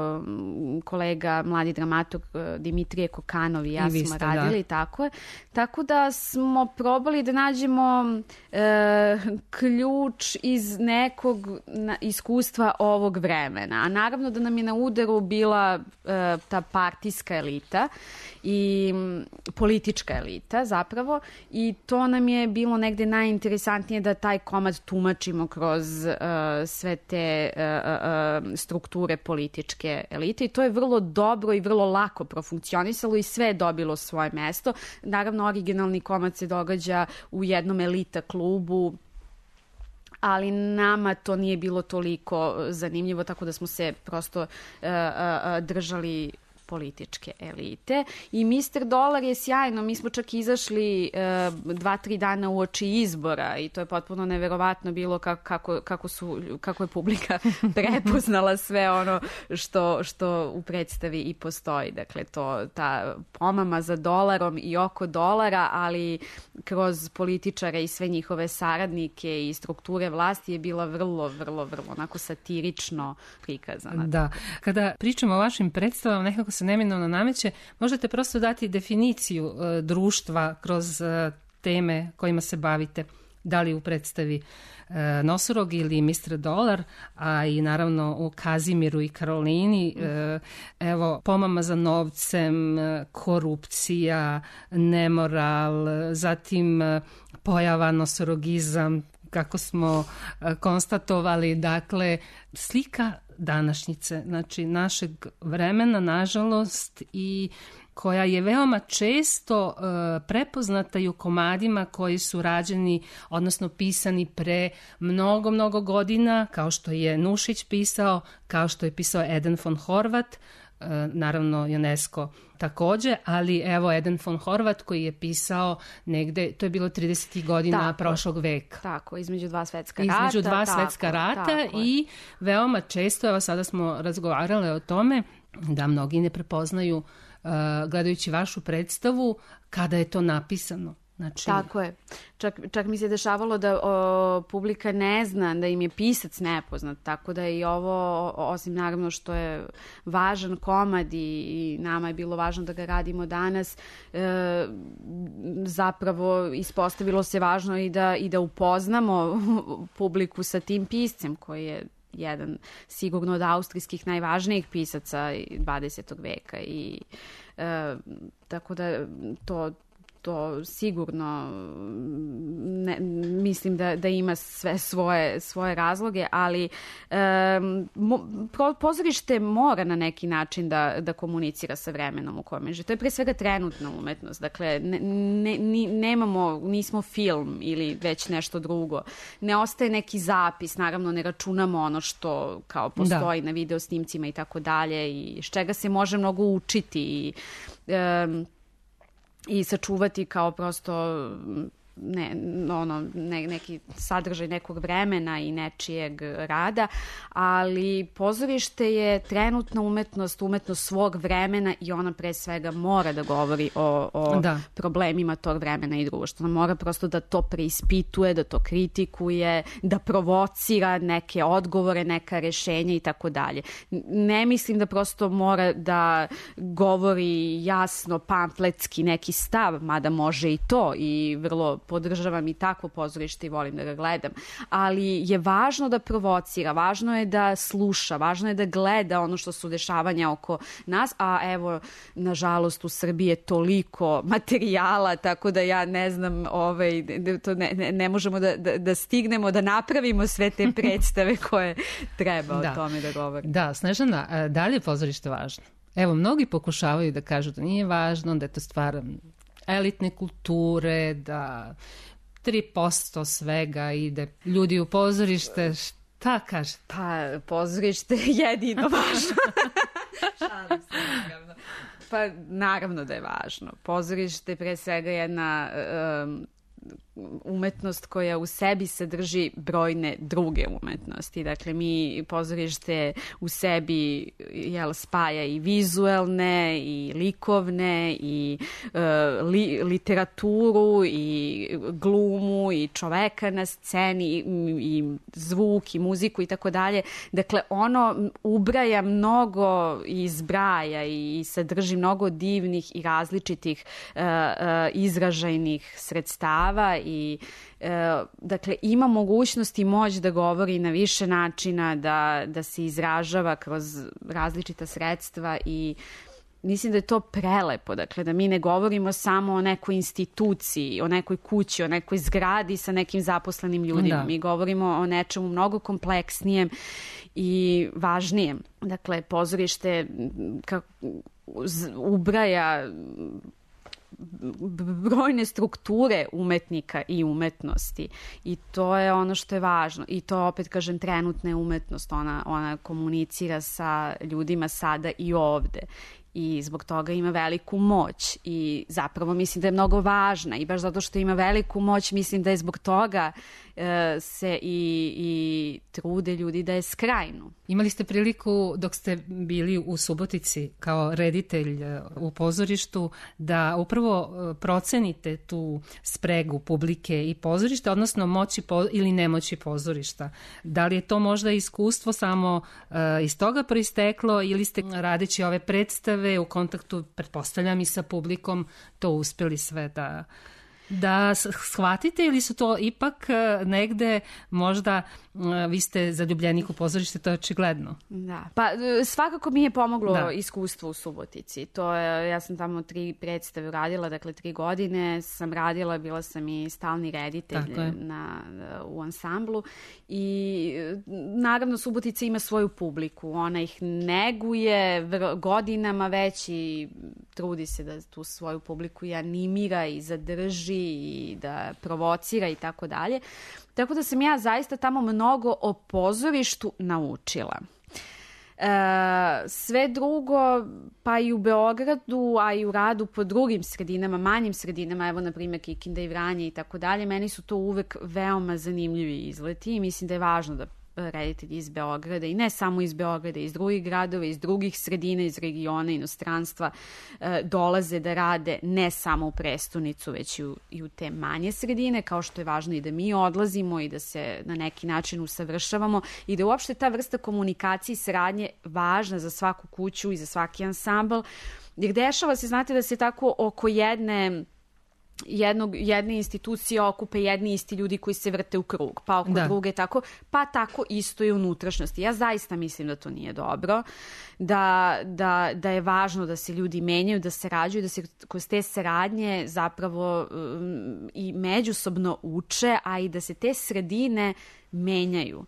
[SPEAKER 21] Kolega, mladi dramaturg Dimitrije Kokanov i ja I smo radili, da. tako je. Tako da smo probali da nađemo e, ključ iz nekog iskustva ovog vremena. A naravno da nam je na udaru bila e, ta partijska elita i politička elita zapravo i to nam je bilo negde najinteresantnije da taj komad tumačimo kroz e, sve te e, e, strukture političke elite i to je vrlo dobro i vrlo lako profunkcionisalo i sve je dobilo svoje mesto. Naravno, originalni komad se događa u jednom elita klubu, ali nama to nije bilo toliko zanimljivo, tako da smo se prosto uh, uh, držali političke elite. I mister Dolar je sjajno, mi smo čak izašli e, dva, tri dana u oči izbora i to je potpuno neverovatno bilo kako, kako, kako, su, kako je publika prepoznala sve ono što, što u predstavi i postoji. Dakle, to, ta pomama za dolarom i oko dolara, ali kroz političare i sve njihove saradnike i strukture vlasti je bila vrlo, vrlo, vrlo onako satirično prikazana.
[SPEAKER 22] Da. Kada pričamo o vašim predstavama, nekako se neminovno nameće, možete prosto dati definiciju e, društva kroz e, teme kojima se bavite, da li u predstavi e, Nosorog ili mister Dolar, a i naravno u Kazimiru i Karolini, e, evo, pomama za novcem, e, korupcija, nemoral, zatim e, pojava nosorogizam, kako smo e, konstatovali, dakle, slika današnjice, znači našeg vremena, nažalost, i koja je veoma često uh, prepoznata i u komadima koji su rađeni, odnosno pisani pre mnogo, mnogo godina, kao što je Nušić pisao, kao što je pisao Eden von Horvat, uh, naravno UNESCO takođe, ali evo Eden von Horvat koji je pisao negde, to je bilo tridesetih godina tako, prošlog veka.
[SPEAKER 21] Tako, između dva svetska rata.
[SPEAKER 22] Između dva tako, svetska rata tako, i veoma često, evo sada smo razgovarali o tome, da mnogi ne prepoznaju Uh, gledajući vašu predstavu kada je to napisano. Znači...
[SPEAKER 21] Tako je. Čak, čak mi se dešavalo da o, publika ne zna, da im je pisac nepoznat, tako da i ovo, osim naravno što je važan komad i, i nama je bilo važno da ga radimo danas, e, zapravo ispostavilo se važno i da, i da upoznamo publiku sa tim piscem koji je jedan sigurno od austrijskih najvažnijih pisaca dvadesetog veka i e, tako da to to sigurno ne, mislim da, da ima sve svoje, svoje razloge, ali um, mo, pozorište mora na neki način da, da komunicira sa vremenom u kojem je. To je pre svega trenutna umetnost. Dakle, ne, ne, ni, nemamo, nismo film ili već nešto drugo. Ne ostaje neki zapis, naravno ne računamo ono što kao postoji da. na video snimcima i tako dalje i s čega se može mnogo učiti i um, i sačuvati kao prosto ne, ono, ne, neki sadržaj nekog vremena i nečijeg rada, ali pozorište je trenutna umetnost, umetnost svog vremena i ona pre svega mora da govori o, o da. problemima tog vremena i društva. Ona mora prosto da to preispituje, da to kritikuje, da provocira neke odgovore, neka rešenja i tako dalje. Ne mislim da prosto mora da govori jasno, pamfletski neki stav, mada može i to i vrlo podržavam i takvo pozorište i volim da ga gledam, ali je važno da provocira, važno je da sluša, važno je da gleda ono što su dešavanja oko nas, a evo, nažalost, u Srbiji je toliko materijala, tako da ja ne znam, ovaj, to ne, ne, ne možemo da, da, da stignemo, da napravimo sve te predstave koje treba da. o tome da govori.
[SPEAKER 22] Da, Snežana, da li je pozorište važno? Evo, mnogi pokušavaju da kažu da nije važno, da je to stvar elitne kulture, da tri posto svega ide ljudi u pozorište. Šta kaže?
[SPEAKER 21] Pa, pozorište je jedino važno. Šalim se, naravno. Pa, naravno da je važno. Pozorište je pre svega jedna um, umetnost koja u sebi sadrži brojne druge umetnosti. Dakle, mi pozorište u sebi jel, spaja i vizuelne, i likovne, i uh, li, literaturu, i glumu, i čoveka na sceni, i, i zvuk, i muziku i tako dalje. Dakle, ono ubraja mnogo i izbraja i sadrži mnogo divnih i različitih uh, uh, izražajnih sredstava i e, dakle ima mogućnost i moć da govori na više načina, da, da se izražava kroz različita sredstva i mislim da je to prelepo, dakle da mi ne govorimo samo o nekoj instituciji, o nekoj kući, o nekoj zgradi sa nekim zaposlenim ljudima. Da. Mi govorimo o nečemu mnogo kompleksnijem i važnijem. Dakle, pozorište kako ubraja brojne strukture umetnika i umetnosti i to je ono što je važno i to opet kažem trenutna je umetnost, ona, ona komunicira sa ljudima sada i ovde i zbog toga ima veliku moć i zapravo mislim da je mnogo važna i baš zato što ima veliku moć mislim da je zbog toga e, se i, i trude ljudi da je skrajnu.
[SPEAKER 22] Imali ste priliku dok ste bili u Subotici kao reditelj u pozorištu da upravo procenite tu spregu publike i pozorišta, odnosno moći po, ili nemoći pozorišta. Da li je to možda iskustvo samo uh, iz toga proisteklo ili ste radeći ove predstave u kontaktu, pretpostavljam i sa publikom, to uspeli sve da... da shvatite ili su to ipak negde možda vi ste zaljubljenik u pozorište, to je očigledno.
[SPEAKER 21] Da, pa svakako mi je pomoglo
[SPEAKER 22] da.
[SPEAKER 21] iskustvo u Subotici. To je, ja sam tamo tri predstave radila, dakle tri godine sam radila, bila sam i stalni reditelj na, u ansamblu i naravno Subotica ima svoju publiku, ona ih neguje godinama već i trudi se da tu svoju publiku i animira i zadrži i da provocira i tako dalje. Tako da sam ja zaista tamo mnogo o pozorištu naučila. E, sve drugo, pa i u Beogradu, a i u radu po drugim sredinama, manjim sredinama, evo na primjer Kikinda i Vranje i tako dalje, meni su to uvek veoma zanimljivi izleti i mislim da je važno da reditelji iz Beograda i ne samo iz Beograda, iz drugih gradova, iz drugih sredina, iz regiona, inostranstva e, dolaze da rade ne samo u prestonicu, već i u, i u te manje sredine, kao što je važno i da mi odlazimo i da se na neki način usavršavamo i da uopšte ta vrsta komunikacije i saradnje važna za svaku kuću i za svaki ansambl, jer dešava se, znate, da se tako oko jedne Jednog, jedne institucije okupe jedni isti ljudi koji se vrte u krug, pa oko da. druge tako, pa tako isto i unutrašnjosti. Ja zaista mislim da to nije dobro, da, da, da je važno da se ljudi menjaju, da sarađuju, da se kroz te saradnje zapravo um, i međusobno uče, a i da se te sredine menjaju.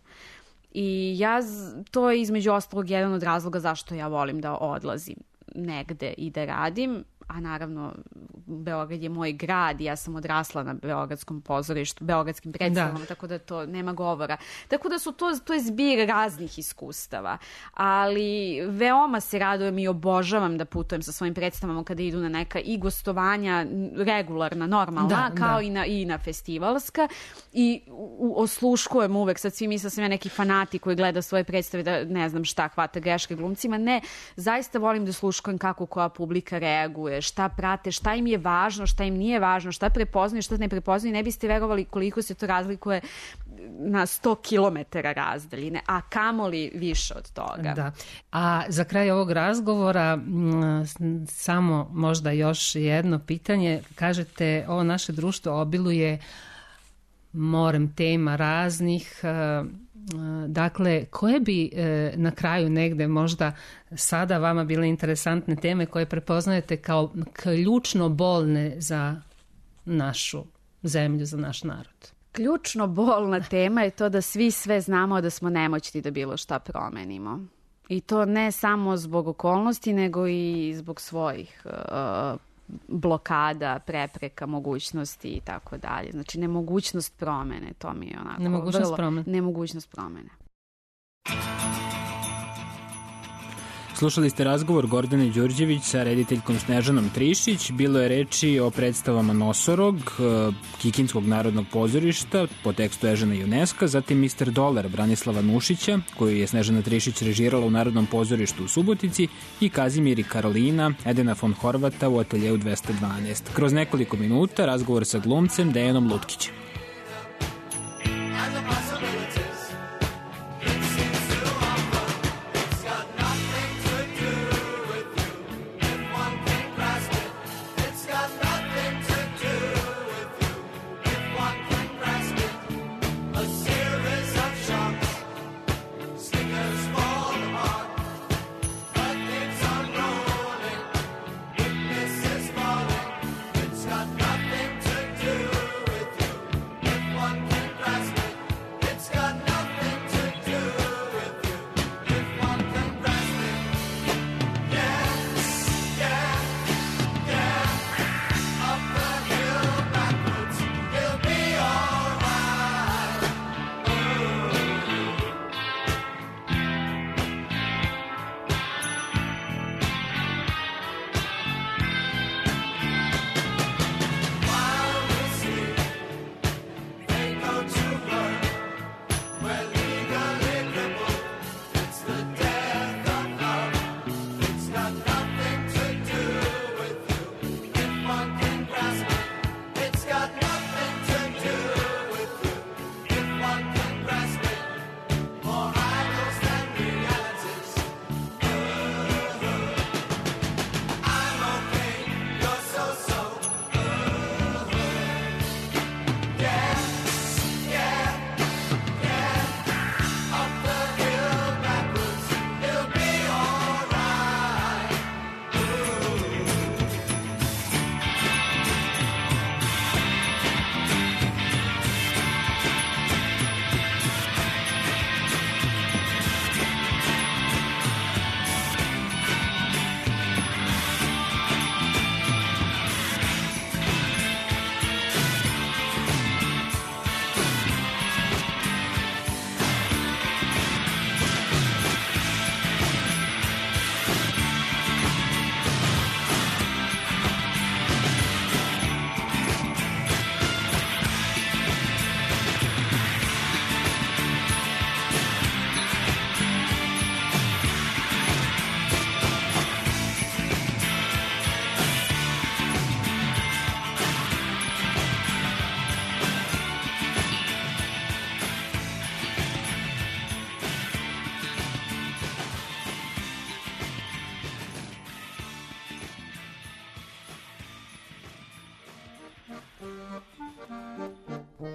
[SPEAKER 21] I ja, to je između ostalog jedan od razloga zašto ja volim da odlazim negde i da radim, a naravno Beograd je moj grad i ja sam odrasla na beogradskom pozorištu, beogradskim predstavama, da. Tako da to nema govora. Tako da su to, to je zbir raznih iskustava, ali veoma se radujem i obožavam da putujem sa svojim predstavama kada idu na neka i gostovanja regularna, normalna, da, kao da. I, na, i na festivalska i u, osluškujem uvek, sad svi misle sam ja neki fanati koji gleda svoje predstave da ne znam šta hvata greške glumcima, ne, zaista volim da sluškujem kako koja publika reaguje, šta prate, šta im je važno, šta im nije važno, šta prepoznaju, šta ne prepoznaju. Ne biste verovali koliko se to razlikuje na sto kilometara razdaljine, a kamoli više od toga.
[SPEAKER 22] Da. A za kraj ovog razgovora samo možda još jedno pitanje. Kažete, ovo naše društvo obiluje morem tema raznih. Dakle, koje bi e, na kraju negde možda sada vama bile interesantne teme koje prepoznajete kao ključno bolne za našu zemlju, za naš narod?
[SPEAKER 21] Ključno bolna tema je to da svi sve znamo da smo nemoćni da bilo šta promenimo. I to ne samo zbog okolnosti, nego i zbog svojih uh, blokada, prepreka, mogućnosti i tako dalje. Znači, nemogućnost promene, to mi je onako...
[SPEAKER 22] Nemogućnost
[SPEAKER 21] vrlo,
[SPEAKER 22] promene.
[SPEAKER 21] Nemogućnost promene.
[SPEAKER 5] Slušali ste razgovor Gordane Đurđević sa rediteljkom Snežanom Trišić. Bilo je reči o predstavama Nosorog, Kikinskog narodnog pozorišta po tekstu Ežena Juneska, zatim mister Dolar Branislava Nušića, koju je Snežana Trišić režirala u Narodnom pozorištu u Subotici, i Kazimir i Karolina Edena von Horvata u ateljeu dvesta dvanaest. Kroz nekoliko minuta razgovor sa glumcem Dejanom Lutkićem.
[SPEAKER 1] It's got nothing to do with you.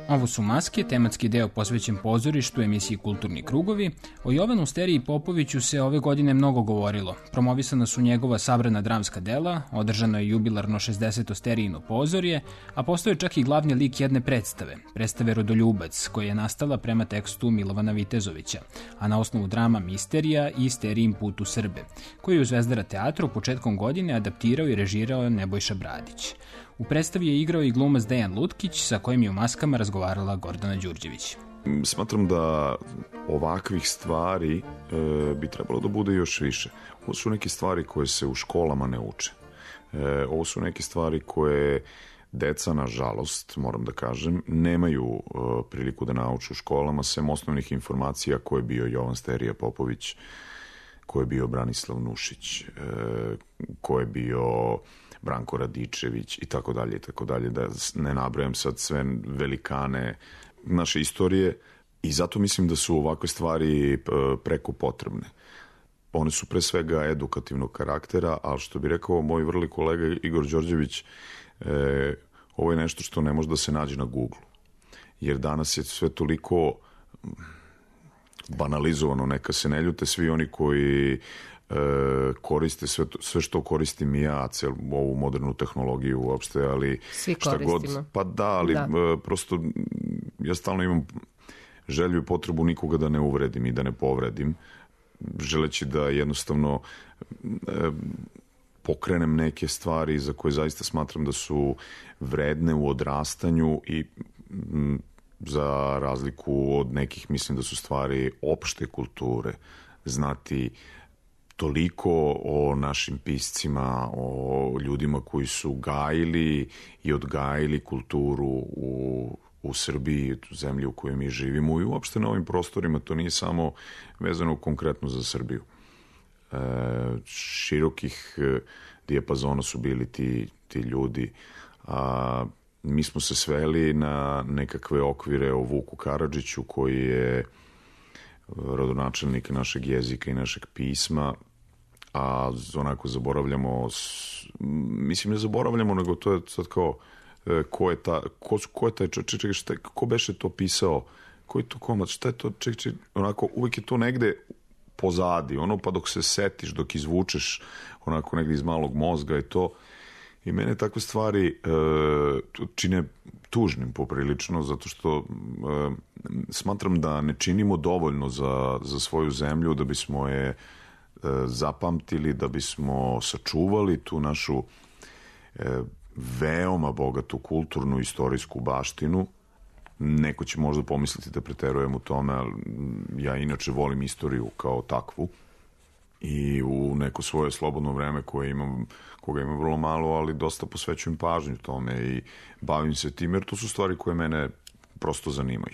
[SPEAKER 5] Ovo su Maske, tematski deo posvećen pozorištu emisiji Kulturni krugovi. O Jovanu Steriji Popoviću se ove godine mnogo govorilo. Promovisana su njegova sabrana dramska dela, održano je jubilarno šezdeseto Sterijino pozorje, a postao je čak i glavni lik jedne predstave, predstave Rodoljubac, koja je nastala prema tekstu Milovana Vitezovića, a na osnovu drama Misterija i Sterijin put u Srbe, koji je u Zvezdara teatru početkom godine adaptirao i režirao Nebojša Bradić. U predstavi je igrao i glumac Dejan Lutkić, sa kojim je u Maskama razgovarala Gordana Đurđević.
[SPEAKER 1] Smatram da ovakvih stvari e, bi trebalo da bude još više. Ovo su neke stvari koje se u školama ne uče. E, ovo su neke stvari koje deca, nažalost, moram da kažem, nemaju e, priliku da nauču u školama, sem osnovnih informacija ko je bio Jovan Sterija Popović, ko je bio Branislav Nušić, e, ko je bio Branko Radičević i tako dalje i tako dalje, da ne nabrajam sad sve velikane naše istorije, i zato mislim da su ovakve stvari preko potrebne. One su pre svega edukativnog karaktera, ali što bi rekao moj vrli kolega Igor Đorđević, e, ovo je nešto što ne može da se nađe na Google, jer danas je sve toliko banalizovano, neka se ne ljute svi oni koji E, koriste sve, sve što koristim i ja, celu ovu modernu tehnologiju uopšte, ali
[SPEAKER 22] svi
[SPEAKER 1] šta god, pa da, ali da. E, prosto ja stalno imam želju i potrebu nikoga da ne uvredim i da ne povredim, želeći da jednostavno e, pokrenem neke stvari za koje zaista smatram da su vredne u odrastanju i m, za razliku od nekih mislim da su stvari opšte kulture, znati toliko o našim piscima, o ljudima koji su gajili i odgajili kulturu u, u Srbiji, u zemlji u kojoj mi živimo i uopšte na ovim prostorima. To nije samo vezano konkretno za Srbiju. E, širokih dijapazona su bili ti, ti ljudi. A, mi smo se sveli na nekakve okvire o Vuku Karadžiću, koji je rodonačelnik našeg jezika i našeg pisma, a onako zaboravljamo, mislim ne zaboravljamo, nego to je sad kao ko je ta, ko, ko je taj čekaj, šta, ko beše to pisao, koji to komad, šta je to, čekaj, čekaj, onako uvijek je to negde pozadi, ono pa dok se setiš, dok izvučeš onako negde iz malog mozga i to, i mene takve stvari e, čine tužnim poprilično, zato što e, smatram da ne činimo dovoljno za, za svoju zemlju, da bismo je e, zapamtili, da bismo sačuvali tu našu e, veoma bogatu kulturnu i istorijsku baštinu. Neko će možda pomisliti da preterujem u tome, ali ja inače volim istoriju kao takvu i u neko svoje slobodno vreme koje imam, koga imam vrlo malo, ali dosta posvećujem pažnju tome i bavim se tim, jer to su stvari koje mene prosto zanimaju.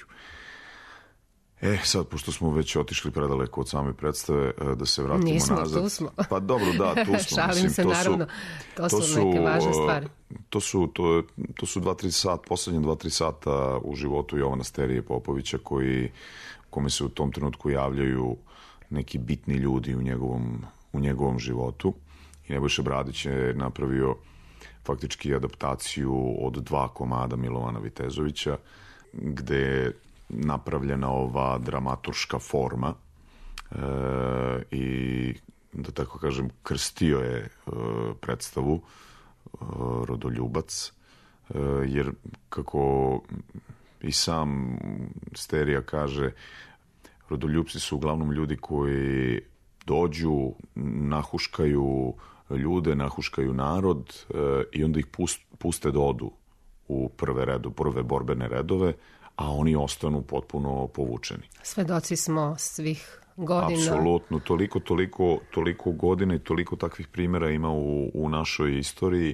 [SPEAKER 1] E, sad, pošto smo već otišli predaleko od same predstave, da se vratimo
[SPEAKER 22] Nismo,
[SPEAKER 1] nazad.
[SPEAKER 22] tu smo.
[SPEAKER 1] Pa dobro, da, tu smo.
[SPEAKER 22] Šalim
[SPEAKER 1] mislim,
[SPEAKER 22] se,
[SPEAKER 1] to
[SPEAKER 22] naravno.
[SPEAKER 1] Su,
[SPEAKER 22] to, to su neke važne stvari.
[SPEAKER 1] To su, to, to su dva, tri sata, poslednje dva, tri sata u životu Jovana Sterije Popovića, koji, kome se u tom trenutku javljaju neki bitni ljudi u njegovom, u njegovom životu. I Nebojša Bradić je napravio faktički adaptaciju od dva komada Milovana Vitezovića, gde je napravljena ova dramaturška forma e, i, da tako kažem, krstio je e, predstavu e, Rodoljubac, e, jer kako i sam Sterija kaže, rodoljupci su uglavnom ljudi koji dođu, nahuškaju ljude, nahuškaju narod e, i onda ih pust, puste da odu u prve redu, prve borbene redove, a oni ostanu potpuno povučeni.
[SPEAKER 22] Svedoci smo svih godina.
[SPEAKER 1] Apsolutno, toliko, toliko, toliko godina i toliko takvih primjera ima u, u našoj istoriji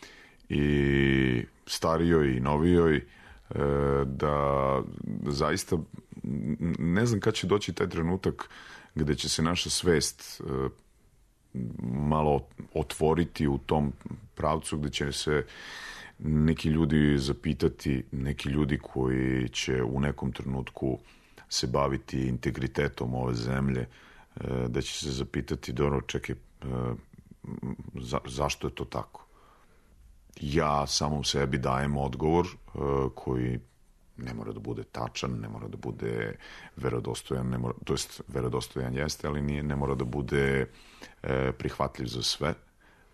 [SPEAKER 1] i starijoj i novijoj, e, da zaista ne znam kad će doći taj trenutak gde će se naša svest e, malo otvoriti u tom pravcu, gde će se neki ljudi zapitati, neki ljudi koji će u nekom trenutku se baviti integritetom ove zemlje, da će se zapitati, dobro, čekaj, za, zašto je to tako? Ja samom sebi dajem odgovor koji ne mora da bude tačan, ne mora da bude verodostojan, ne mora, to jest verodostojan jeste, ali nije, ne mora da bude e, prihvatljiv za sve, e,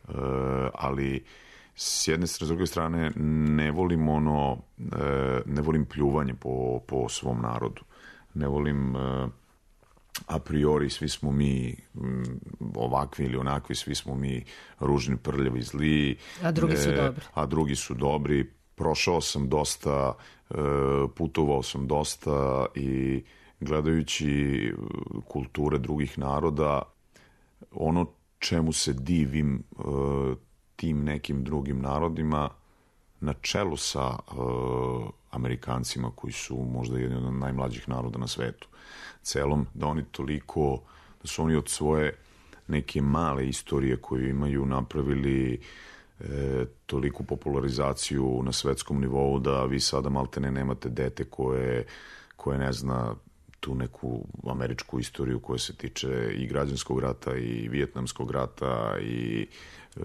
[SPEAKER 1] ali s jedne strane, s druge strane, ne volim ono, e, ne volim pljuvanje po, po svom narodu, ne volim e, a priori svi smo mi m, ovakvi ili onakvi, svi smo mi ružni, prljavi, zli,
[SPEAKER 22] a drugi su
[SPEAKER 1] e,
[SPEAKER 22] dobri.
[SPEAKER 1] A drugi su dobri. Prošao sam dosta, e, putovao sam dosta i gledajući kulture drugih naroda, ono čemu se divim e, tim nekim drugim narodima, na čelu sa e, Amerikancima koji su možda jedni od najmlađih naroda na svetu celom, da oni toliko, da su oni od svoje neke male istorije koju imaju napravili e, toliku popularizaciju na svetskom nivou da vi sada maltene nemate dete koje, koje ne zna tu neku američku istoriju koja se tiče i građanskog rata i vijetnamskog rata i e,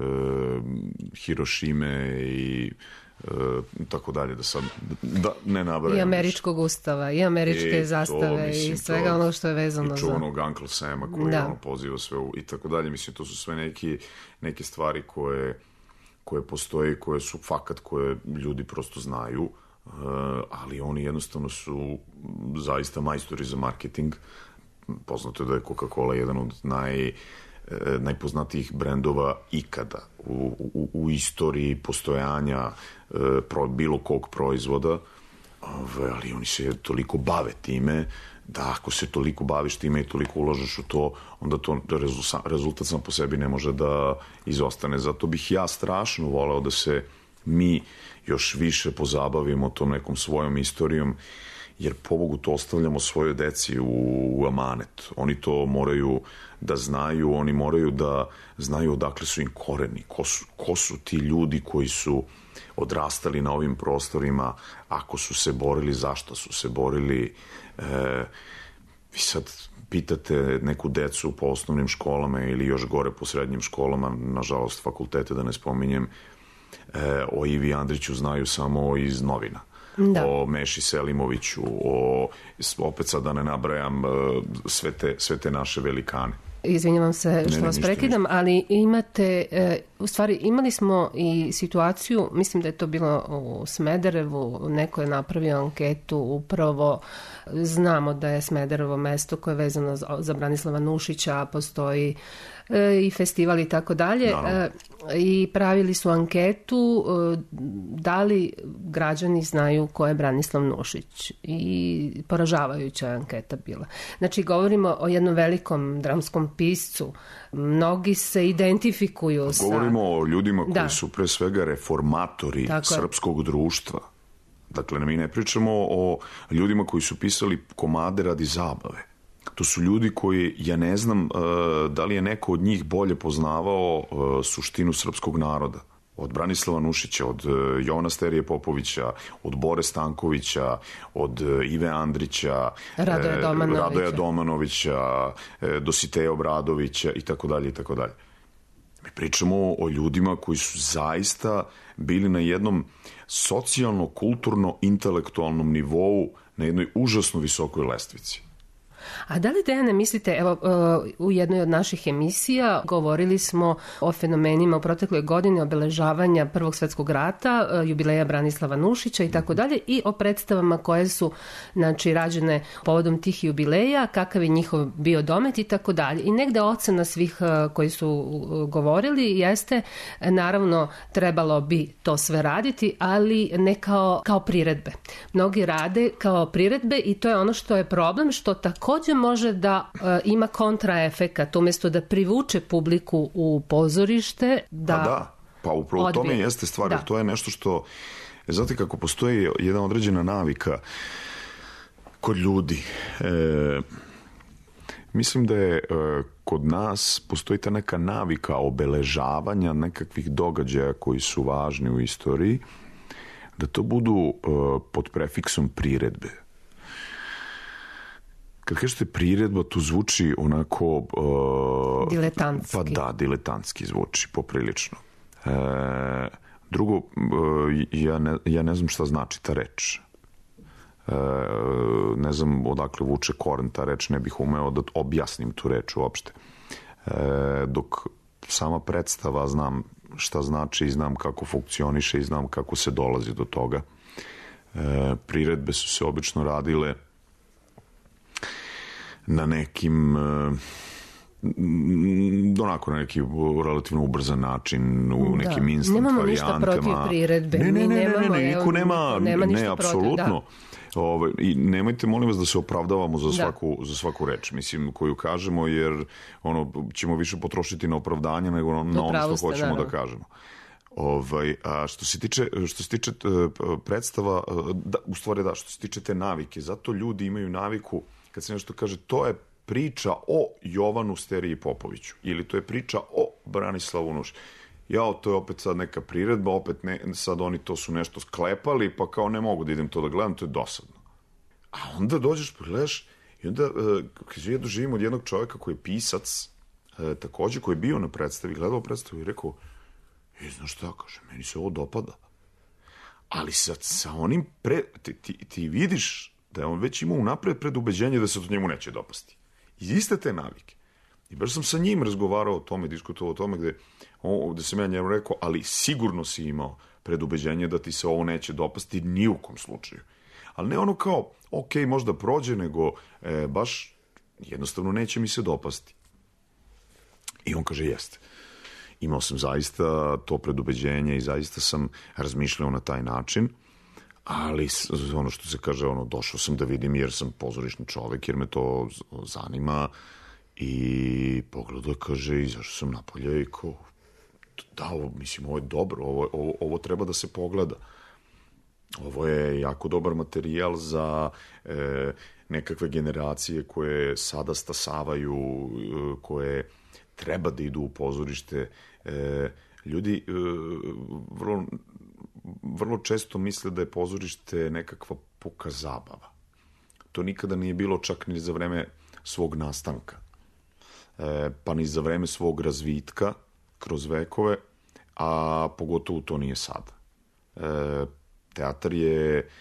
[SPEAKER 1] Hirošime i e, tako dalje, da sad da ne nabrajam.
[SPEAKER 22] I američkog ustava, i američke
[SPEAKER 1] e,
[SPEAKER 22] zastave, to, mislim, i svega ono što je vezano
[SPEAKER 1] i
[SPEAKER 22] za...
[SPEAKER 1] I čuvanog Uncle Sama koji
[SPEAKER 22] da.
[SPEAKER 1] ono poziva sve u, i tako dalje. Mislim, to su sve neki, neke stvari koje, koje postoje, koje su fakat, koje ljudi prosto znaju, uh, ali oni jednostavno su zaista majstori za marketing. Poznato je da je Coca-Cola jedan od naj... najpoznatijih brendova ikada u, u, u istoriji postojanja e, pro, bilo kog proizvoda, ove, ali oni se toliko bave time da ako se toliko baviš time i toliko ulažeš u to, onda to rezultat sam po sebi ne može da izostane. Zato bih ja strašno voleo da se mi još više pozabavimo tom nekom svojom istorijom, jer pobogu to ostavljamo svojoj deci u, u amanet. Oni to moraju da znaju, oni moraju da znaju odakle su im koreni, ko su, ko su ti ljudi koji su odrastali na ovim prostorima, ako su se borili, zašto su se borili. E, vi sad pitate neku decu po osnovnim školama ili još gore po srednjim školama, nažalost fakultete da ne spominjem, e, o Ivi Andriću znaju samo iz novina. Da. O Meši Selimoviću, o, opet sad da ne nabrajam sve te, sve te naše velikane.
[SPEAKER 22] Izvinjavam se što ne, ne, vas prekidam, ništa. Ali imate, u stvari imali smo i situaciju, mislim da je to bilo u Smederevu, neko je napravio anketu, upravo znamo da je Smederevo mesto koje je vezano za Branislava Nušića, postoji i festival i tako dalje, i pravili su anketu da li građani znaju ko je Branislav Nušić, i poražavajuća anketa bila. Znači, govorimo o jednom velikom dramskom piscu, mnogi se identifikuju sa...
[SPEAKER 1] Govorimo o ljudima koji
[SPEAKER 22] da.
[SPEAKER 1] su pre svega reformatori tako srpskog je. društva. Dakle, mi ne pričamo o ljudima koji su pisali komade radi zabave. To su ljudi koji, ja ne znam uh, da li je neko od njih bolje poznavao uh, suštinu srpskog naroda. Od Branislava Nušića, od uh, Jovana Sterije Popovića, od Bore Stankovića, od uh, Ive Andrića,
[SPEAKER 22] Radoja Domanovića,
[SPEAKER 1] uh, Radoja Domanovića uh, Dositeja Obradovića i tako dalje i tako dalje. Mi pričamo o ljudima koji su zaista bili na jednom socijalno, kulturno, intelektualnom nivou, na jednoj užasno visokoj lestvici.
[SPEAKER 22] A da li, Dejane, mislite, evo, u jednoj od naših emisija govorili smo o fenomenima u protekloj godini obeležavanja Prvog svetskog rata, jubileja Branislava Nušića i tako dalje, i o predstavama koje su, znači, rađene povodom tih jubileja, kakav je njihov bio domet i tako dalje. I negde ocena svih koji su govorili jeste, naravno, trebalo bi to sve raditi, ali ne kao, kao priredbe. Mnogi rade kao priredbe i to je ono što je problem, što tako takođe može da uh, ima kontraefekat, umjesto da privuče publiku u pozorište, da...
[SPEAKER 1] Pa da, pa upravo odbije. Tome jeste stvar, da. To je nešto što, znate kako postoji jedna određena navika kod ljudi. E, mislim da je e, kod nas postoji ta neka navika obeležavanja nekakvih događaja koji su važni u istoriji, da to budu e, pod prefiksom priredbe. Kad kažete priredba, to zvuči onako... Uh,
[SPEAKER 22] diletantski.
[SPEAKER 1] Pa da, diletantski zvuči, poprilično. E, drugo, uh, ja, ne, ja ne znam šta znači ta reč. ne znam odakle vuče koren ta reč, ne bih umeo da objasnim tu reč uopšte. Dok sama predstava, znam šta znači i znam kako funkcioniše i znam kako se dolazi do toga. Priredbe su se obično radile na nekim onako na neki relativno ubrzan način, u nekim instant
[SPEAKER 22] nemamo
[SPEAKER 1] varijantama.
[SPEAKER 22] Nemamo ništa protiv priredbe.
[SPEAKER 1] Ne, ne, ne,
[SPEAKER 22] nemamo,
[SPEAKER 1] ne, ne, ne, niko nema,
[SPEAKER 22] nema
[SPEAKER 1] ne, apsolutno. Ove, i nemojte, molim vas, da se opravdavamo za svaku, za svaku reč, mislim, koju kažemo, jer ono, ćemo više potrošiti na opravdanje nego na, na ono što hoćemo naravno da kažemo. Ovaj, a što se tiče, što se tiče predstava, da, u stvari da, što se tiče te navike, zato ljudi imaju naviku, kad se nešto kaže, to je priča o Jovanu Steriji Popoviću, ili to je priča o Branislavu Nušiću. Jao, to je opet sad neka priredba, opet ne, sad oni to su nešto sklepali, pa kao ne mogu da idem to da gledam, to je dosadno. A onda dođeš, pogledaš, i onda, kaže, ja doživim od jednog čovjeka koji je pisac, takođe, koji je bio na predstavi, gledao predstavu i rekao, e, znaš šta, kaže, meni se ovo dopada. Ali sad, sa onim, pre, ti, ti, ti vidiš da je on već imao unapred predubeđenje da se to njemu neće dopasti. Iz iste te navike. I baš sam sa njim razgovarao o tome, diskutovao o tome, gde, o, gde sam ja njemu rekao, ali sigurno si imao predubeđenje da ti se ovo neće dopasti ni u kom slučaju. Ali ne ono kao, ok, možda prođe, nego e, baš jednostavno neće mi se dopasti. I on kaže, jeste. Imao sam zaista to predubeđenje i zaista sam razmišljao na taj način, ali ono što se kaže, ono, došao sam da vidim jer sam pozorišni čovek, jer me to zanima. I pogledao, kaže, izašao sam napolje i kao, da, ovo, mislim, ovo je dobro, ovo, ovo, ovo treba da se pogleda. Ovo je jako dobar materijal za e, nekakve generacije koje sada stasavaju, e, koje treba da idu u pozorište. E, ljudi e, vrlo, vrlo često misle da je pozorište nekakva puka zabava. To nikada nije bilo čak ni za vreme svog nastanka. E, pa ni za vreme svog razvitka kroz vekove, a pogotovo to nije sad. E, teatar je e,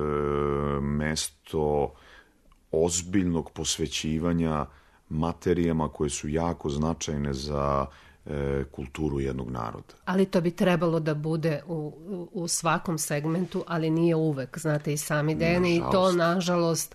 [SPEAKER 1] mesto ozbiljnog posvećivanja materijama koje su jako značajne za e, kulturu jednog naroda.
[SPEAKER 22] Ali to bi trebalo da bude u, u, u svakom segmentu, ali nije uvek, znate i sami, Dene, i to, nažalost,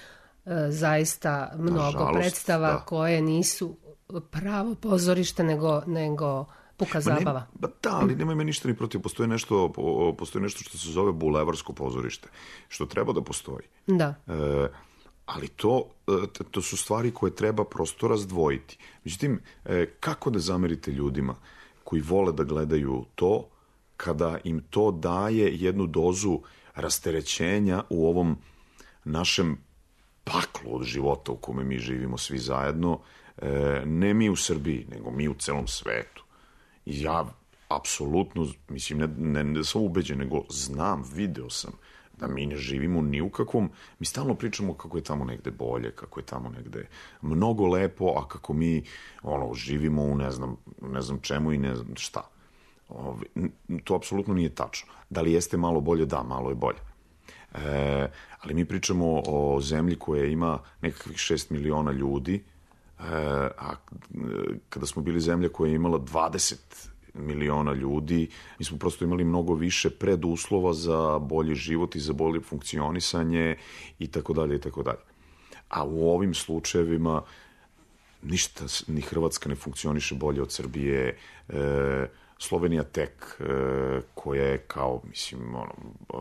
[SPEAKER 22] zaista mnogo nažalost, predstava da. Koje nisu pravo pozorište, nego, nego puka zabava.
[SPEAKER 1] Ne, ba da, ali nema me ništa ni protiv. Postoji nešto, postoji nešto što se zove bulevarsko pozorište, što treba da postoji.
[SPEAKER 22] Da.
[SPEAKER 1] E, ali to, to su stvari koje treba prosto razdvojiti. Međutim, e, kako da zamerite ljudima koji vole da gledaju to, kada im to daje jednu dozu rasterećenja u ovom našem paklu od života u kome mi živimo svi zajedno, e, ne mi u Srbiji, nego mi u celom svetu. I ja apsolutno, mislim, ne, ne, ne sam ubeđen, nego znam, video sam da mi ne živimo ni u kakvom, mi stalno pričamo kako je tamo negde bolje, kako je tamo negde mnogo lepo, a kako mi ono, živimo u ne znam, ne znam čemu i ne znam šta. Ove, to apsolutno nije tačno. Da li jeste malo bolje? Da, malo je bolje. E, ali mi pričamo o zemlji koja ima nekakvih šest miliona ljudi, e, a kada smo bili zemlja koja je imala dvadeset miliona ljudi, mi smo prosto imali mnogo više preduslova za bolji život i za bolje funkcionisanje i tako dalje i tako dalje. A u ovim slučajevima ništa, ni Hrvatska ne funkcioniše bolje od Srbije, e, Slovenija tek, e, koja je kao, mislim, ono,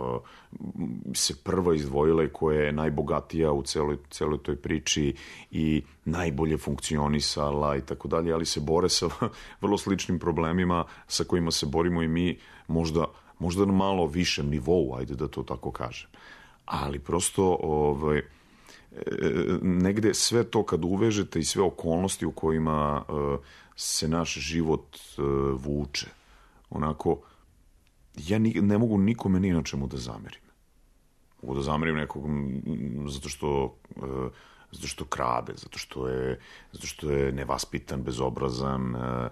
[SPEAKER 1] e, se prva izdvojila i koja je najbogatija u celoj, celoj toj priči i najbolje funkcionisala i tako dalje, ali se bore sa vrlo sličnim problemima sa kojima se borimo i mi, možda, možda na malo višem nivou, ajde da to tako kažem. Ali prosto, ovaj, e, negde sve to kad uvežete i sve okolnosti u kojima e, se naš život e, vuče, onako, ja ni, ne mogu nikome ni na čemu da zamerim. Mogu da zamerim nekog zato što, e, zato što krade, zato što je, zato što je nevaspitan, bezobrazan, e, e,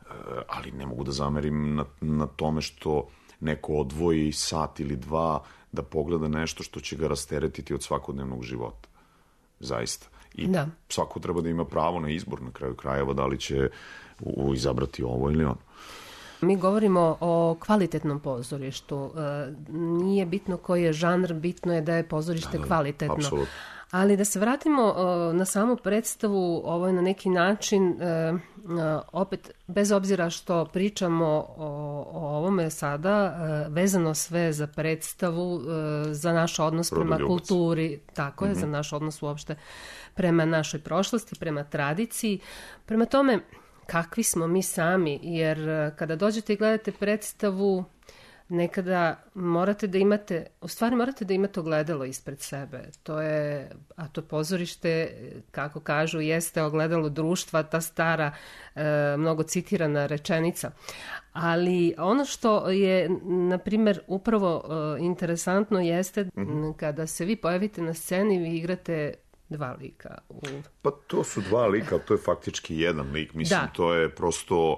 [SPEAKER 1] ali ne mogu da zamerim na, na tome što neko odvoji sat ili dva da pogleda nešto što će ga rasteretiti od svakodnevnog života. Zaista. I
[SPEAKER 22] da. Svako
[SPEAKER 1] treba da ima pravo na izbor na kraju krajeva, da li će u, izabrati ovo ili ono.
[SPEAKER 22] Mi govorimo o kvalitetnom pozorištu. E, nije bitno koji je žanr, bitno je da je pozorište da, kvalitetno.
[SPEAKER 1] Apsolutno.
[SPEAKER 22] Ali da se vratimo uh, na samu predstavu, ovo je na neki način, uh, uh, opet, bez obzira što pričamo o, o ovome sada, uh, vezano sve za predstavu, uh, za naš odnos prema kulturi, tako je, mm-hmm. za naš odnos uopšte prema našoj prošlosti, prema tradiciji. Prema tome, kakvi smo mi sami, jer uh, kada dođete i gledate predstavu, nekada morate da imate, u stvari morate da imate ogledalo ispred sebe. To je, a to pozorište, kako kažu, jeste ogledalo društva, ta stara, e, mnogo citirana rečenica. Ali ono što je, na primjer, upravo e, interesantno jeste mm-hmm. kada se vi pojavite na sceni, vi igrate dva lika. U...
[SPEAKER 1] Pa to su dva lika, to je faktički jedan lik. Mislim, da. To je prosto...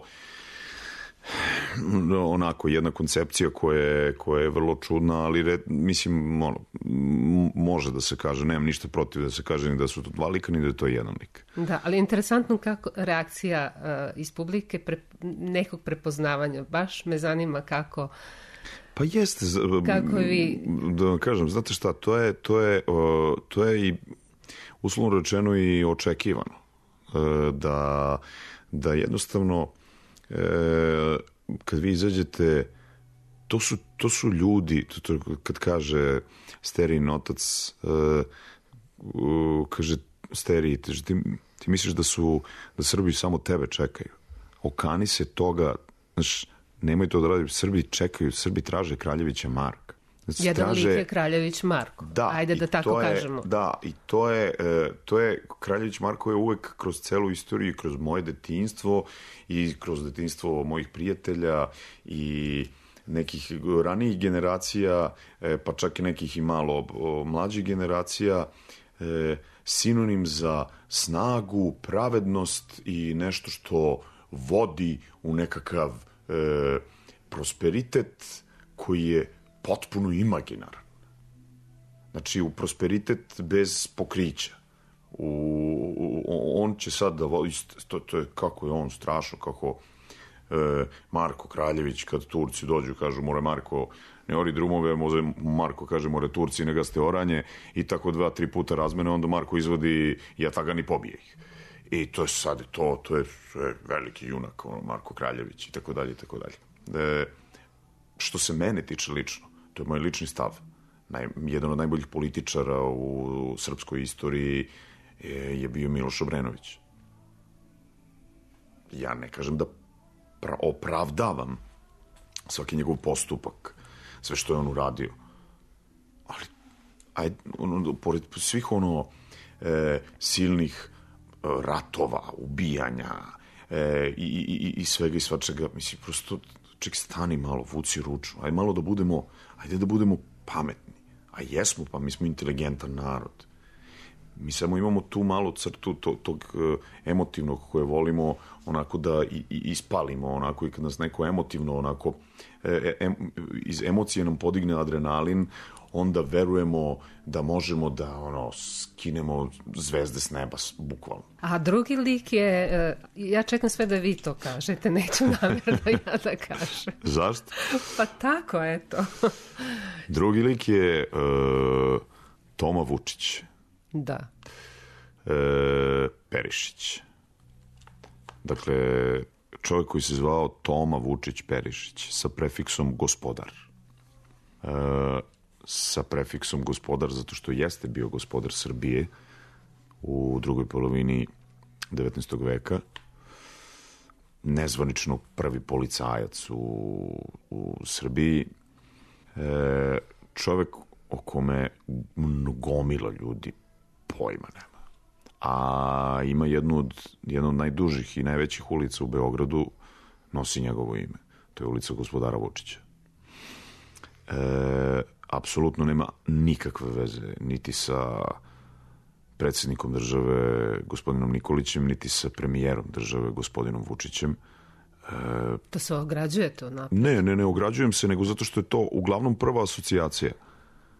[SPEAKER 1] onako jedna koncepcija koja je, koja je vrlo čudna, ali re, mislim ono, može da se kaže, nemam ništa protiv da se kaže ni da su to dva lika ni da je to jedan lik.
[SPEAKER 22] Da, ali interesantno kako reakcija uh, iz publike pre, nekog prepoznavanja, baš me zanima kako
[SPEAKER 1] pa jeste
[SPEAKER 22] kako vi
[SPEAKER 1] da vam kažem, znate šta, to je to je, uh, to je i uslovno rečeno i očekivano uh, da, da jednostavno E, kad vi izađete, to su, to su ljudi, to, to, kad kaže Sterijin otac, e, uh, kaže Steriji, ti, ti misliš da su, da Srbi samo tebe čekaju. Okani se toga, znaš, nemoj to da radi, Srbi čekaju, Srbi traže Kraljevića Marka.
[SPEAKER 22] Znači, jedan traže... lik je Kraljević Marko.
[SPEAKER 1] Da,
[SPEAKER 22] ajde da tako
[SPEAKER 1] je,
[SPEAKER 22] kažemo.
[SPEAKER 1] Da, i to je, to je, Kraljević Marko je uvek kroz celu istoriju, kroz moje detinjstvo i kroz detinjstvo mojih prijatelja i nekih ranijih generacija, pa čak i nekih i malo mlađih generacija, sinonim za snagu, pravednost i nešto što vodi u nekakav prosperitet koji je potpuno imaginaran. Znači, u prosperitet bez pokrića. U, u, on će sad da vodi, to, to je kako je on strašno, kako e, Marko Kraljević, kad Turci dođu, kažu, more Marko, ne ori drumove, može Marko kaže, more Turci, ne gaste oranje, i tako dva, tri puta razmene, onda Marko izvodi ja taga ni pobije ih. I to je sad, to, to, je, to je veliki junak, ono, Marko Kraljević, i tako dalje, i tako dalje. E, što se mene tiče lično, to je moj lični stav. Naj, jedan od najboljih političara u srpskoj istoriji je, je bio Miloš Obrenović. Ja ne kažem da pra, opravdavam svaki njegov postupak, sve što je on uradio. Ali, ajde, ono, pored svih ono e, silnih e, ratova, ubijanja e, i, i, i svega i svačega, mislim, prosto ček, stani malo, vuci ručnu, ajde malo da budemo, ajde da budemo pametni. A jesmo, pa mi smo inteligentan narod. Mi samo imamo tu malu crtu tog, tog emotivnog koje volimo onako da i, i ispalimo, onako i kad nas neko emotivno onako e, e, iz emocije nam podigne adrenalin, onda verujemo da možemo da ono skinemo zvezde s neba, bukvalno.
[SPEAKER 22] A drugi lik je, ja čekam sve da vi to kažete, neću namjerno ja da kažem.
[SPEAKER 1] Zašto?
[SPEAKER 22] Pa tako, eto.
[SPEAKER 1] Drugi lik je uh, Toma Vučić.
[SPEAKER 22] Da.
[SPEAKER 1] E, Perišić. Dakle, čovjek koji se zvao Toma Vučić Perišić sa prefiksom gospodar. E, sa prefiksom gospodar zato što jeste bio gospodar Srbije u drugoj polovini devetnaestog veka. Nezvanično prvi policajac u, u Srbiji. E, čovjek o kome gomila ljudi pojma nema. A ima jednu od, jednu od najdužih i najvećih ulica u Beogradu, nosi njegovo ime. To je ulica Gospodara Vučića. E, apsolutno nema nikakve veze niti sa predsjednikom države gospodinom Nikolićem, niti sa premijerom države gospodinom Vučićem. E,
[SPEAKER 22] to se ograđuje to napad?
[SPEAKER 1] Ne, ne, ne ograđujem se, nego zato što je to uglavnom prva asocijacija.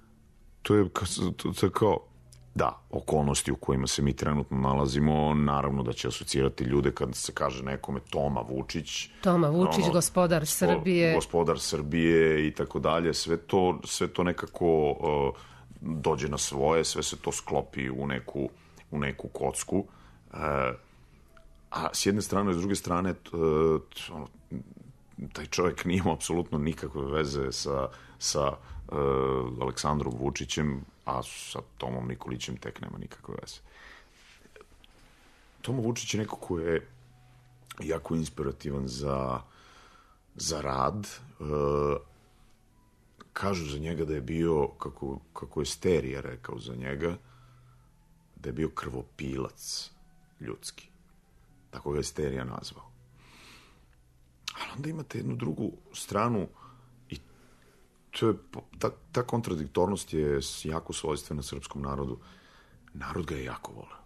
[SPEAKER 1] to je, to, to je kao, da, okolnosti u kojima se mi trenutno nalazimo, naravno da će asocirati ljude kad se kaže nekome Toma Vučić.
[SPEAKER 22] Toma Vučić, ono, gospodar Srbije.
[SPEAKER 1] Gospodar Srbije i tako dalje. Sve to, sve to nekako uh, dođe na svoje, sve se to sklopi u neku, u neku kocku. Uh, a s jedne strane i s druge strane uh, ono, taj čovjek nije imao apsolutno nikakve veze sa, sa uh, Aleksandrom Vučićem, a sa Tomom Nikolićem tek nema nikakve veze. Tomo Vučić je neko ko je jako inspirativan za, za rad. E, kažu za njega da je bio, kako, kako je Sterija rekao za njega, da je bio krvopilac ljudski. Tako ga je Sterija nazvao. Ali onda imate jednu drugu stranu i to je, ta, ta kontradiktornost je jako svojstvena srpskom narodu. Narod ga je jako voleo.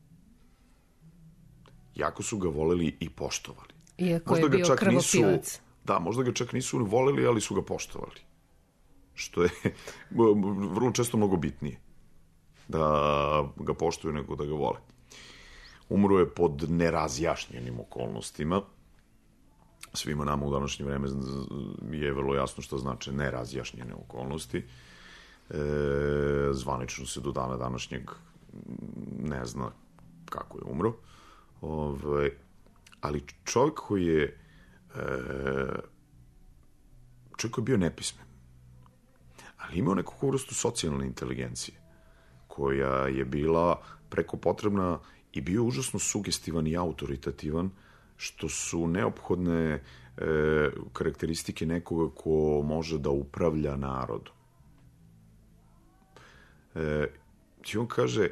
[SPEAKER 1] Jako su ga voleli i poštovali.
[SPEAKER 22] Iako
[SPEAKER 1] možda
[SPEAKER 22] je bio krvopilac.
[SPEAKER 1] Nisu, da, možda ga čak nisu voleli, ali su ga poštovali. Što je vrlo često mnogo bitnije. Da ga poštuju nego da ga vole. Umro je pod nerazjašnjenim okolnostima. Svima nama u današnje vreme je vrlo jasno što znači nerazjašnjene okolnosti. E, zvanično se do dana današnjeg ne zna kako je umro. Ove, ali čovjek koji je e, čovjek koji je bio nepismen, ali imao neku vrstu socijalne inteligencije koja je bila preko potrebna i bio užasno sugestivan i autoritativan, što su neophodne e, karakteristike nekoga ko može da upravlja narodom. E, i on kaže,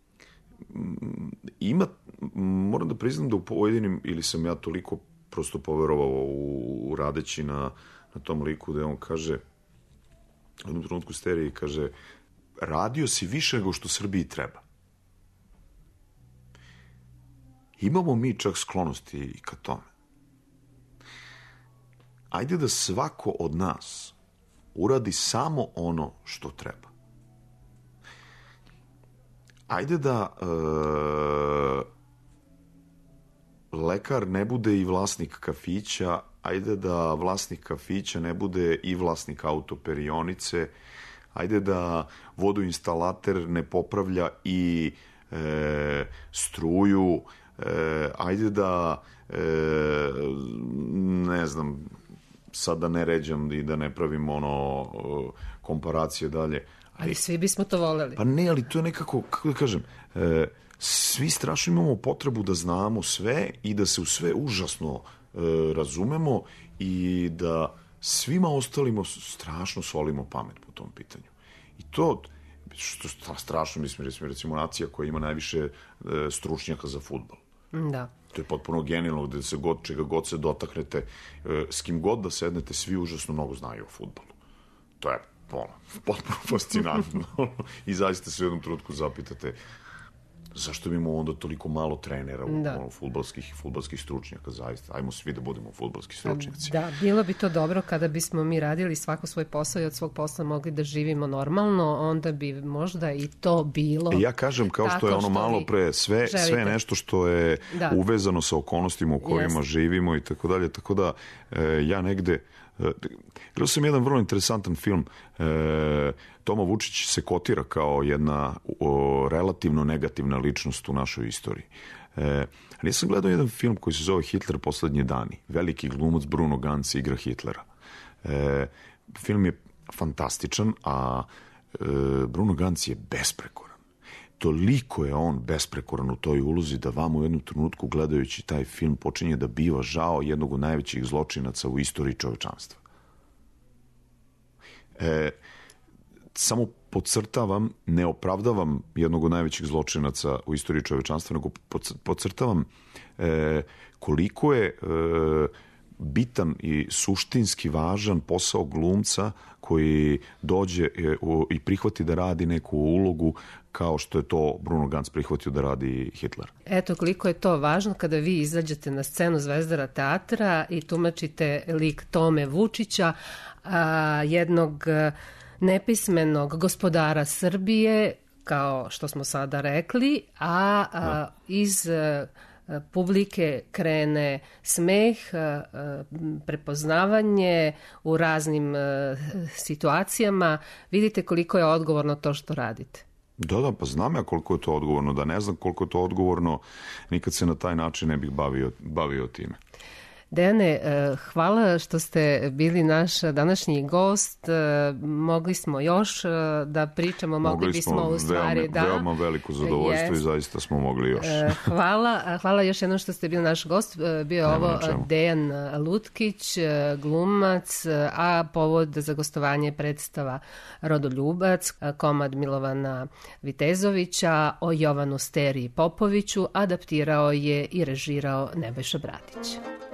[SPEAKER 1] ima, moram da priznam da u pojedinim, ili sam ja toliko prosto poverovao u, u radeći na, na tom liku, da on kaže, u jednom trenutku Steriji kaže, radio si više nego što Srbiji treba. Imamo mi čak sklonosti i ka tome. Ajde da svako od nas uradi samo ono što treba. Ajde da e, lekar ne bude i vlasnik kafića, ajde da vlasnik kafića ne bude i vlasnik autoperionice, ajde da vodoinstalater ne popravlja i e, struju, E, ajde da e, ne znam, sad da ne ređam i da ne pravim ono komparacije dalje.
[SPEAKER 22] Ali, ali svi bismo to voleli.
[SPEAKER 1] Pa ne, ali to je nekako, kako da kažem, e, svi strašno imamo potrebu da znamo sve i da se u sve užasno e, razumemo i da svima ostalima strašno solimo pamet po tom pitanju. I to, što strašno, mislim, recimo nacija koja ima najviše e, stručnjaka za fudbal.
[SPEAKER 22] Da.
[SPEAKER 1] To je potpuno genijalno, gde se god, čega god se dotaknete, s kim god da sednete, svi užasno mnogo znaju o fudbalu. To je ono, potpuno fascinantno. I zaista se u jednom trenutku zapitate zašto imamo onda toliko malo trenera u da. ono, fudbalskih, fudbalskih stručnjaka, zaista. Ajmo svi da budemo fudbalski stručnjaci.
[SPEAKER 22] Da, bilo bi to dobro kada bismo mi radili svako svoj posao i od svog posla mogli da živimo normalno, onda bi možda i to bilo.
[SPEAKER 1] Ja kažem, kao što je ono malo pre, sve, sve nešto što je da. uvezano sa okolnostima u kojima Jest. živimo i tako dalje, tako da e, ja negde gledao sam jedan vrlo interesantan film. E, Toma Vučić se kotira kao jedna o, relativno negativna ličnost u našoj istoriji. E, ali ja sam gledao jedan film koji se zove Hitler poslednji dani. Veliki glumac Bruno Ganz igra Hitlera. E, film je fantastičan, a e, Bruno Ganz je besprekoran. Toliko je on besprekoran u toj ulozi da vam u jednom trenutku gledajući taj film počinje da biva žao jednog od najvećih zločinaca u istoriji čovečanstva. E, samo podcrtavam, ne opravdavam jednog od najvećih zločinaca u istoriji čovečanstva, nego podcrtavam e, koliko je e, bitan i suštinski važan posao glumca koji dođe i prihvati da radi neku ulogu kao što je to Bruno Ganz prihvatio da radi Hitler.
[SPEAKER 22] Eto koliko je to važno kada vi izađete na scenu Zvezdara teatra i tumačite lik Tome Vučića, a, jednog nepismenog gospodara Srbije, kao što smo sada rekli, a, a iz a, publike krene smeh, a, a, prepoznavanje u raznim a, situacijama. Vidite koliko je odgovorno to što radite.
[SPEAKER 1] Da, da, pa znam ja koliko je to odgovorno. Da ne znam koliko je to odgovorno, nikad se na taj način ne bih bavio, bavio time.
[SPEAKER 22] Dejane, hvala što ste bili naš današnji gost. Mogli smo još da pričamo, mogli, mogli bismo u stvari...
[SPEAKER 1] Veoma,
[SPEAKER 22] da,
[SPEAKER 1] veoma veliko zadovoljstvo yes. i zaista smo mogli još.
[SPEAKER 22] Hvala, hvala još jednom što ste bili naš gost. Bio je ovo Dejan Lutkić, glumac, a povod za gostovanje predstava Rodoljubac, komad Milovana Vitezovića o Jovanu Steriji Popoviću, adaptirao je i režirao Nebojša Bratić.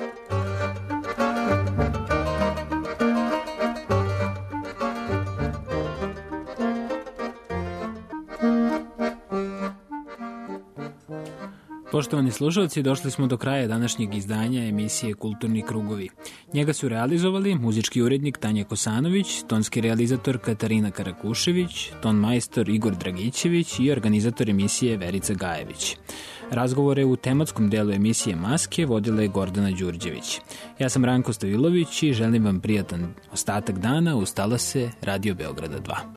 [SPEAKER 5] Poštovani slušalci, došli smo do kraja današnjeg izdanja emisije Kulturni krugovi. Njega su realizovali muzički urednik Tanja Kosanović, tonski realizator Katarina Karakušević, ton majstor Igor Dragićević i organizator emisije Verica Gajević. Razgovore u tematskom delu emisije Maske vodila je Gordana Đurđević. Ja sam Ranko Stavilović i želim vam prijatan ostatak dana. Ustala se Radio Beograda dva.